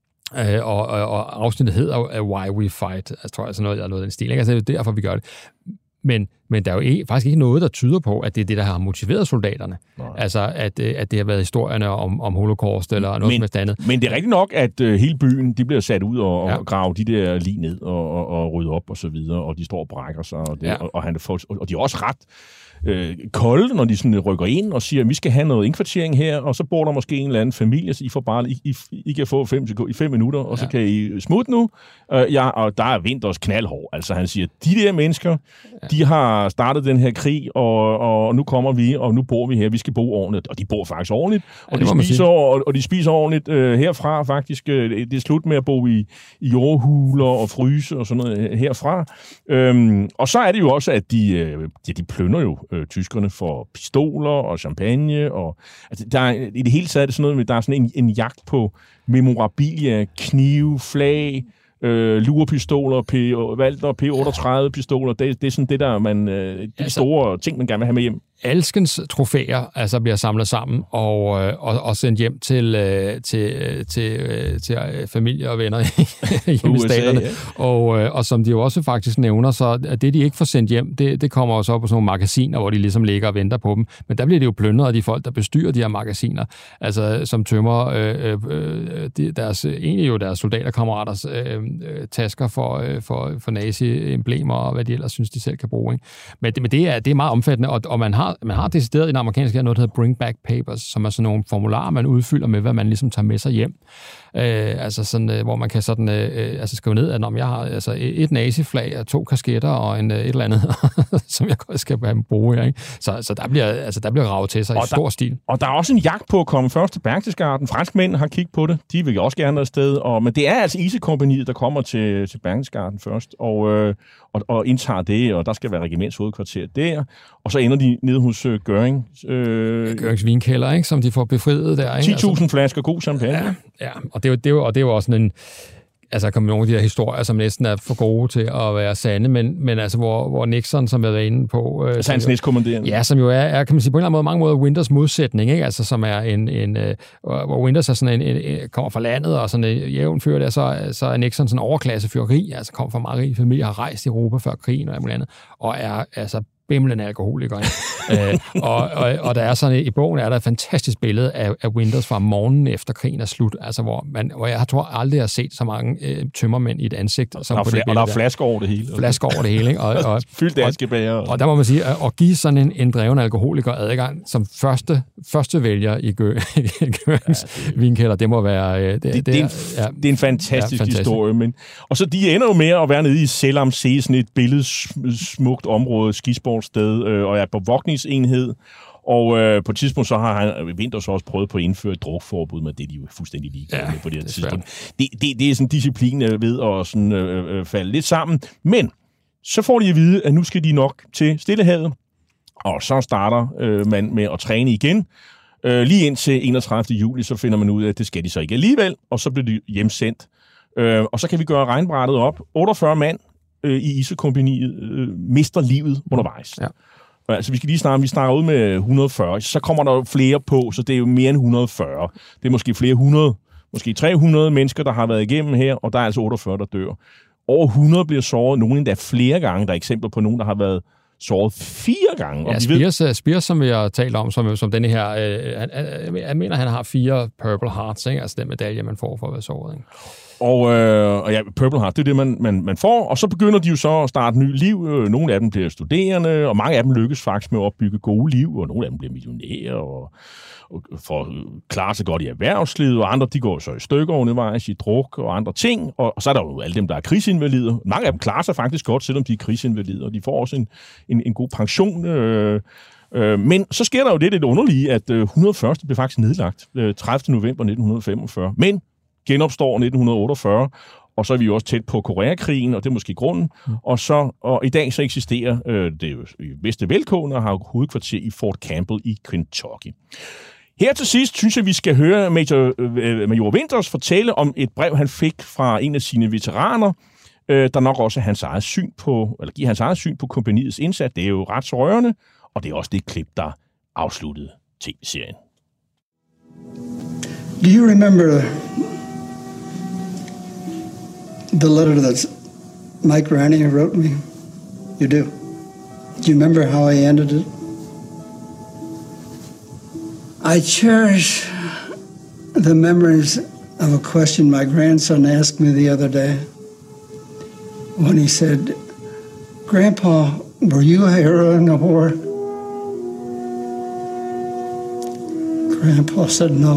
Øh, og, og, og afsnittet hedder jo Why We Fight. Jeg tror, altså noget, noget af den stil. Ikke? Altså, det er derfor, vi gør det. Men, men der er jo ikke, faktisk ikke noget, der tyder på, at det er det, der har motiveret soldaterne. Nej. Altså, at, at det har været historierne om, om holocaust eller noget men, som andet. Men det er rigtigt nok, at uh, hele byen, de bliver sat ud og, ja. og grave de der lige ned og, og, og rydde op og så videre, og de står og brækker sig, og, det, ja. og, og, han, og de er også ret øh, kolde, når de sådan rykker ind og siger, at vi skal have noget indkvartering her, og så bor der måske en eller anden familie, så I får bare, I, I, I kan få fem, i fem minutter, og så ja. kan I smutte nu. Uh, ja, og der er Winters knaldhår. Altså han siger, de der mennesker, ja. de har startet den her krig, og, og nu kommer vi, og nu bor vi her, vi skal bo ordentligt, og de bor faktisk ordentligt, og, ja, de, spiser, og, og de spiser ordentligt uh, herfra faktisk. Uh, det er slut med at bo i, i jordhuler og fryse og sådan noget herfra. Um, og så er det jo også, at de, uh, ja, de plønder jo uh, tyskerne for pistoler og champagne, og altså, der er, i det hele taget er det sådan noget med, der er sådan en, en jagt på memorabilia, knive, flag, Øh, lurepistoler, P, Walter P otteogtredive-pistoler, det, det er sådan det, der man, øh, de altså, store ting, man gerne vil have med hjem. Alskens trofæer altså bliver samlet sammen og, og, og sendt hjem til, til, til, til familie og venner hjemme i staterne. Ja. Og, og som de jo også faktisk nævner, så det, de ikke får sendt hjem, det, det kommer også op på sådan nogle magasiner, hvor de ligesom ligger og venter på dem. Men der bliver det jo plyndret af de folk, der bestyrer de her magasiner, altså som tømmer øh, øh, deres, egentlig jo deres soldaterkammeraters øh, tasker for, øh, for, for nazi-emblemer og hvad de ellers synes, de selv kan bruge. Ikke? Men, men det, er, det er meget omfattende, og, og man har har, man har decideret i den amerikanske noget, der hedder Bring Back Papers, som er sådan nogle formularer, man udfylder med, hvad man ligesom tager med sig hjem. Øh, altså sådan, øh, hvor man kan sådan, øh, altså skrive ned, at om jeg har altså et naziflag og to kasketter og en, øh, et eller andet, som jeg godt skal bruge her. Ikke? Så, så der bliver, altså, der bliver ravet til sig og i der, stor stil. Og der er også en jagt på at komme først til Berchtesgaden. Franskmænd har kigget på det. De vil også gerne afsted. Og, men det er altså Easy-kompagniet, der kommer til, til Berchtesgaden først og, øh, og, og indtager det, og der skal være regiments hovedkvarter der. Og så ender de nede hos øh, Göring. Øh, Görings vinkælder, ikke? Som de får befriet der. ti tusind altså, flasker god champagne. Ja, ja. Og det er jo, det er jo, og det er jo også sådan en... Altså, der kommer nogle af de her historier, som næsten er for gode til at være sande, men, men altså, hvor, hvor Nixon, som jeg var inde på... Øh, altså hans næstkommanderende. Ja, som jo er, er, kan man sige, på en eller anden måde, mange måder Winters modsætning, ikke? Altså, som er en... en øh, hvor Winters er sådan en, en, kommer fra landet, og sådan en jævnfører der, så, så er Nixon sådan en overklassefyreri, altså kommer fra meget rig familie, har rejst i Europa før krigen og alt muligt andet, og er altså bimlende alkoholiker. øh, og, og, og der er sådan, i bogen er der et fantastisk billede af, af Winters fra morgenen efter krigen er slut, altså hvor, man, hvor jeg tror aldrig har set så mange øh, tømmermænd i et ansigt. Som og, på fla- det og der er flasker over det hele. Flasker over det hele, ikke? Og, og, fyldt askebager. Og, og der må man sige, at, at give sådan en, en dreven alkoholiker adgang som første, første vælger i Görings ja, vinkælder, det må være... Det, det, det, det, er, en, ja, det er en fantastisk, ja, fantastisk historie. Men, og så de ender jo med at være nede i Selam Se, sådan et billedsmukt område, skisportsted, øh, og er på bevogtningsenhed. Og øh, på et tidspunkt så har han Winters også prøvet på at indføre et drukforbud, men det er de jo fuldstændig ligeglade med på det her tidspunkt. Det, det, det er sådan en disciplin øh, ved at sådan, øh, øh, falde lidt sammen. Men så får de at vide, at nu skal de nok til Stillehavet, og så starter øh, man med at træne igen. Øh, lige indtil enogtredivte juli, så finder man ud af, at det skal de så ikke alligevel, og så bliver de hjemsendt. Øh, og så kan vi gøre regnbrættet op. otteogfyrre mand øh, i Easy-kompagniet øh, mister livet undervejs. Ja. Altså, vi skal lige snakke, vi snakker ud med et hundrede og fyrre, så kommer der jo flere på, så det er jo mere end et hundrede og fyrre. Det er måske flere hundrede, måske tre hundrede mennesker, der har været igennem her, og der er altså otteogfyrre, der dør. Over hundrede bliver såret, nogle endda flere gange. Der er eksempler på nogen, der har været såret fire gange. Ja, Spears, ved... Spears, som vi har talt om, som, som denne her, øh, han, jeg mener, han har fire Purple Hearts, ikke? Altså den medalje, man får for at være såret, ikke? Og, øh, og ja, Purple Heart, det er det, man, man, man får. Og så begynder de jo så at starte nyt liv. Nogle af dem bliver studerende, og mange af dem lykkes faktisk med at opbygge gode liv, og nogle af dem bliver millionærer og, og får klare sig godt i erhvervslivet, og andre de går så i stykker undervejs i druk og andre ting. Og, og så er der jo alle dem, der er krigsinvalider. Mange af dem klarer sig faktisk godt, selvom de er krigsinvalider, og de får også en, en, en god pension. Øh, øh, men så sker der jo det lidt underlige, at øh, et hundrede og fyrre blev faktisk nedlagt øh, tredivte november nitten femogfyrre. Men genopstår nitten otteogfyrre, og så er vi jo også tæt på Koreakrigen, og det er måske grunden. Mm. Og, så, og i dag så eksisterer øh, det jo i bedste velgående og har hovedkvarter i Fort Campbell i Kentucky. Her til sidst synes jeg, vi skal høre Major, øh, Major Winters fortælle om et brev, han fik fra en af sine veteraner, øh, der nok også er hans eget syn på, eller giver hans eget syn på kompagniets indsats. Det er jo ret så rørende, og det er også det klip, der afsluttede tv-serien. Do you remember the letter that Mike Rani wrote me? You do. Do you remember how I ended it? I cherish the memories of a question my grandson asked me the other day when he said, "Grandpa, were you a hero in the war?" Grandpa said no.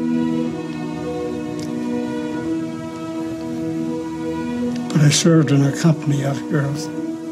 But I served in a company of heroes.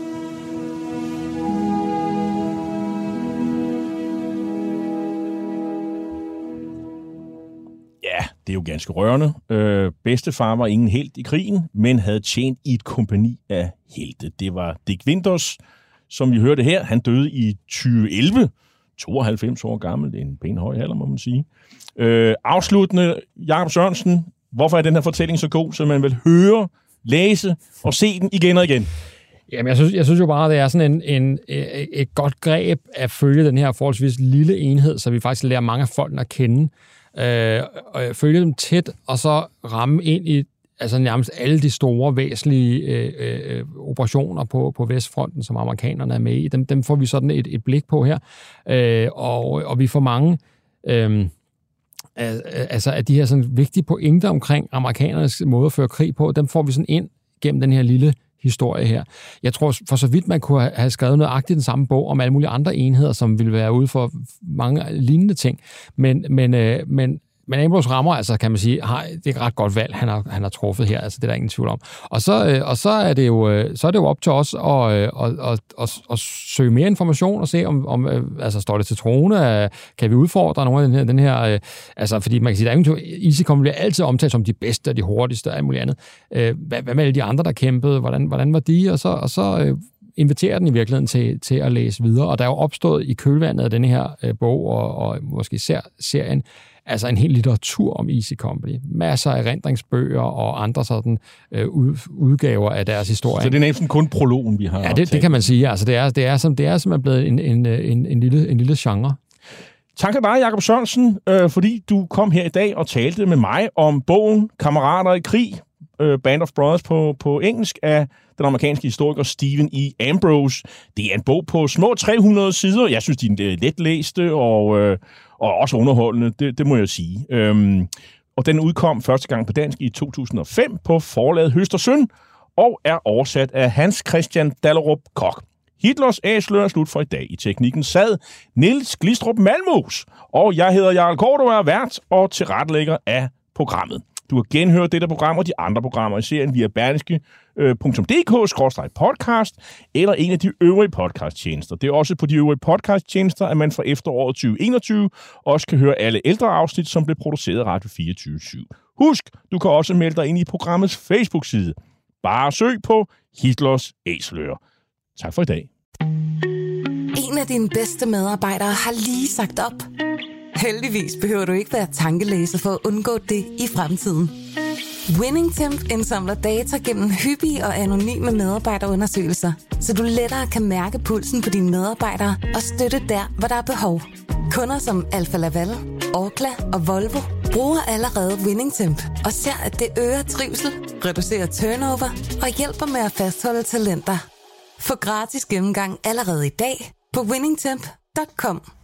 Ja, det er jo ganske rørende. Øh, bedstefar var ingen helt i krigen, men havde tjent i et kompagni af helte. Det var Dick Winters, som vi hørte her. Han døde i tyve elleve, tooghalvfems år gammel. Det er en pæn høj alder, må man sige. Øh, afsluttende, Jakob Sørensen, hvorfor er den her fortælling så god, så man vil høre, læse og se den igen og igen? Jamen, jeg synes, jeg synes jo bare, det er sådan en, en, et godt greb at følge den her forholdsvis lille enhed, så vi faktisk lærer mange af folkene at kende. Øh, og følge dem tæt, og så ramme ind i altså nærmest alle de store, væsentlige øh, øh, operationer på, på Vestfronten, som amerikanerne er med i. Dem, dem får vi sådan et, et blik på her. Øh, og, og vi får mange øh, altså af de her sådan vigtige pointer omkring amerikanernes måde at føre krig på, dem får vi sådan ind gennem den her lille historie her. Jeg tror, for så vidt man kunne have skrevet nøjagtigt den samme bog om alle mulige andre enheder, som ville være ude for mange lignende ting. Men, men, øh, men Men Ambrose rammer, altså kan man sige, har, det er et ret godt valg, han har, han har truffet her, altså det er der ingen tvivl om. Og så, øh, og så, er, det jo, øh, så er det jo op til os at, øh, at, at, at, at søge mere information og se, om, om øh, altså står det til troende, øh, kan vi udfordre nogle af den her, den her øh, altså fordi man kan sige, der er jo EasyCom bliver altid omtalt som de bedste og de hurtigste og alt muligt andet. Øh, hvad, hvad med alle de andre, der kæmpede? Hvordan, hvordan var de? Og så, og så øh, inviterer den i virkeligheden til, til at læse videre. Og der er jo opstået i kølvandet af denne her øh, bog, og, og måske især serien, altså en hel litteratur om Easy Company. Masser af erindringsbøger og andre sådan øh, udgaver af deres historie. Så det er næsten kun prologen, vi har. Ja, det, det kan man sige. Altså, det er, det er, som, det er simpelthen blevet en, en, en, en, lille, en lille genre. Tak til dig, Jakob Sørensen, øh, fordi du kom her i dag og talte med mig om bogen Kammerater i krig, øh, Band of Brothers på, på engelsk, af den amerikanske historiker Stephen E. Ambrose. Det er en bog på små tre hundrede sider. Jeg synes, de er let læste og, øh, og også underholdende, det, det må jeg sige. Øhm, og den udkom første gang på dansk i to tusind og fem på forlaget Høst og Søn, og er oversat af Hans Christian Dallerup Koch. Hitlers æsler er slut for i dag. I teknikken sad Niels Glistrup Malmos, og jeg hedder Jarl Kort og er vært og tilrettelægger af programmet. Du kan genhøre dette program og de andre programmer i serien via berlingske punktum d k skråstreg podcast eller en af de øvrige podcasttjenester. Det er også på de øvrige podcasttjenester, at man fra efteråret tyve enogtyve også kan høre alle ældre afsnit, som blev produceret af Radio fireogtyve syv. Husk, du kan også melde dig ind i programmets Facebook-side. Bare søg på Hitlers Æseløer. Tak for i dag. En af dine bedste medarbejdere har lige sagt op. Heldigvis behøver du ikke være tankelæser for at undgå det i fremtiden. WinningTemp indsamler data gennem hyppige og anonyme medarbejderundersøgelser, så du lettere kan mærke pulsen på dine medarbejdere og støtte der, hvor der er behov. Kunder som Alfa Laval, Orkla og Volvo bruger allerede WinningTemp og ser, at det øger trivsel, reducerer turnover og hjælper med at fastholde talenter. Få gratis gennemgang allerede i dag på winningtemp punktum com.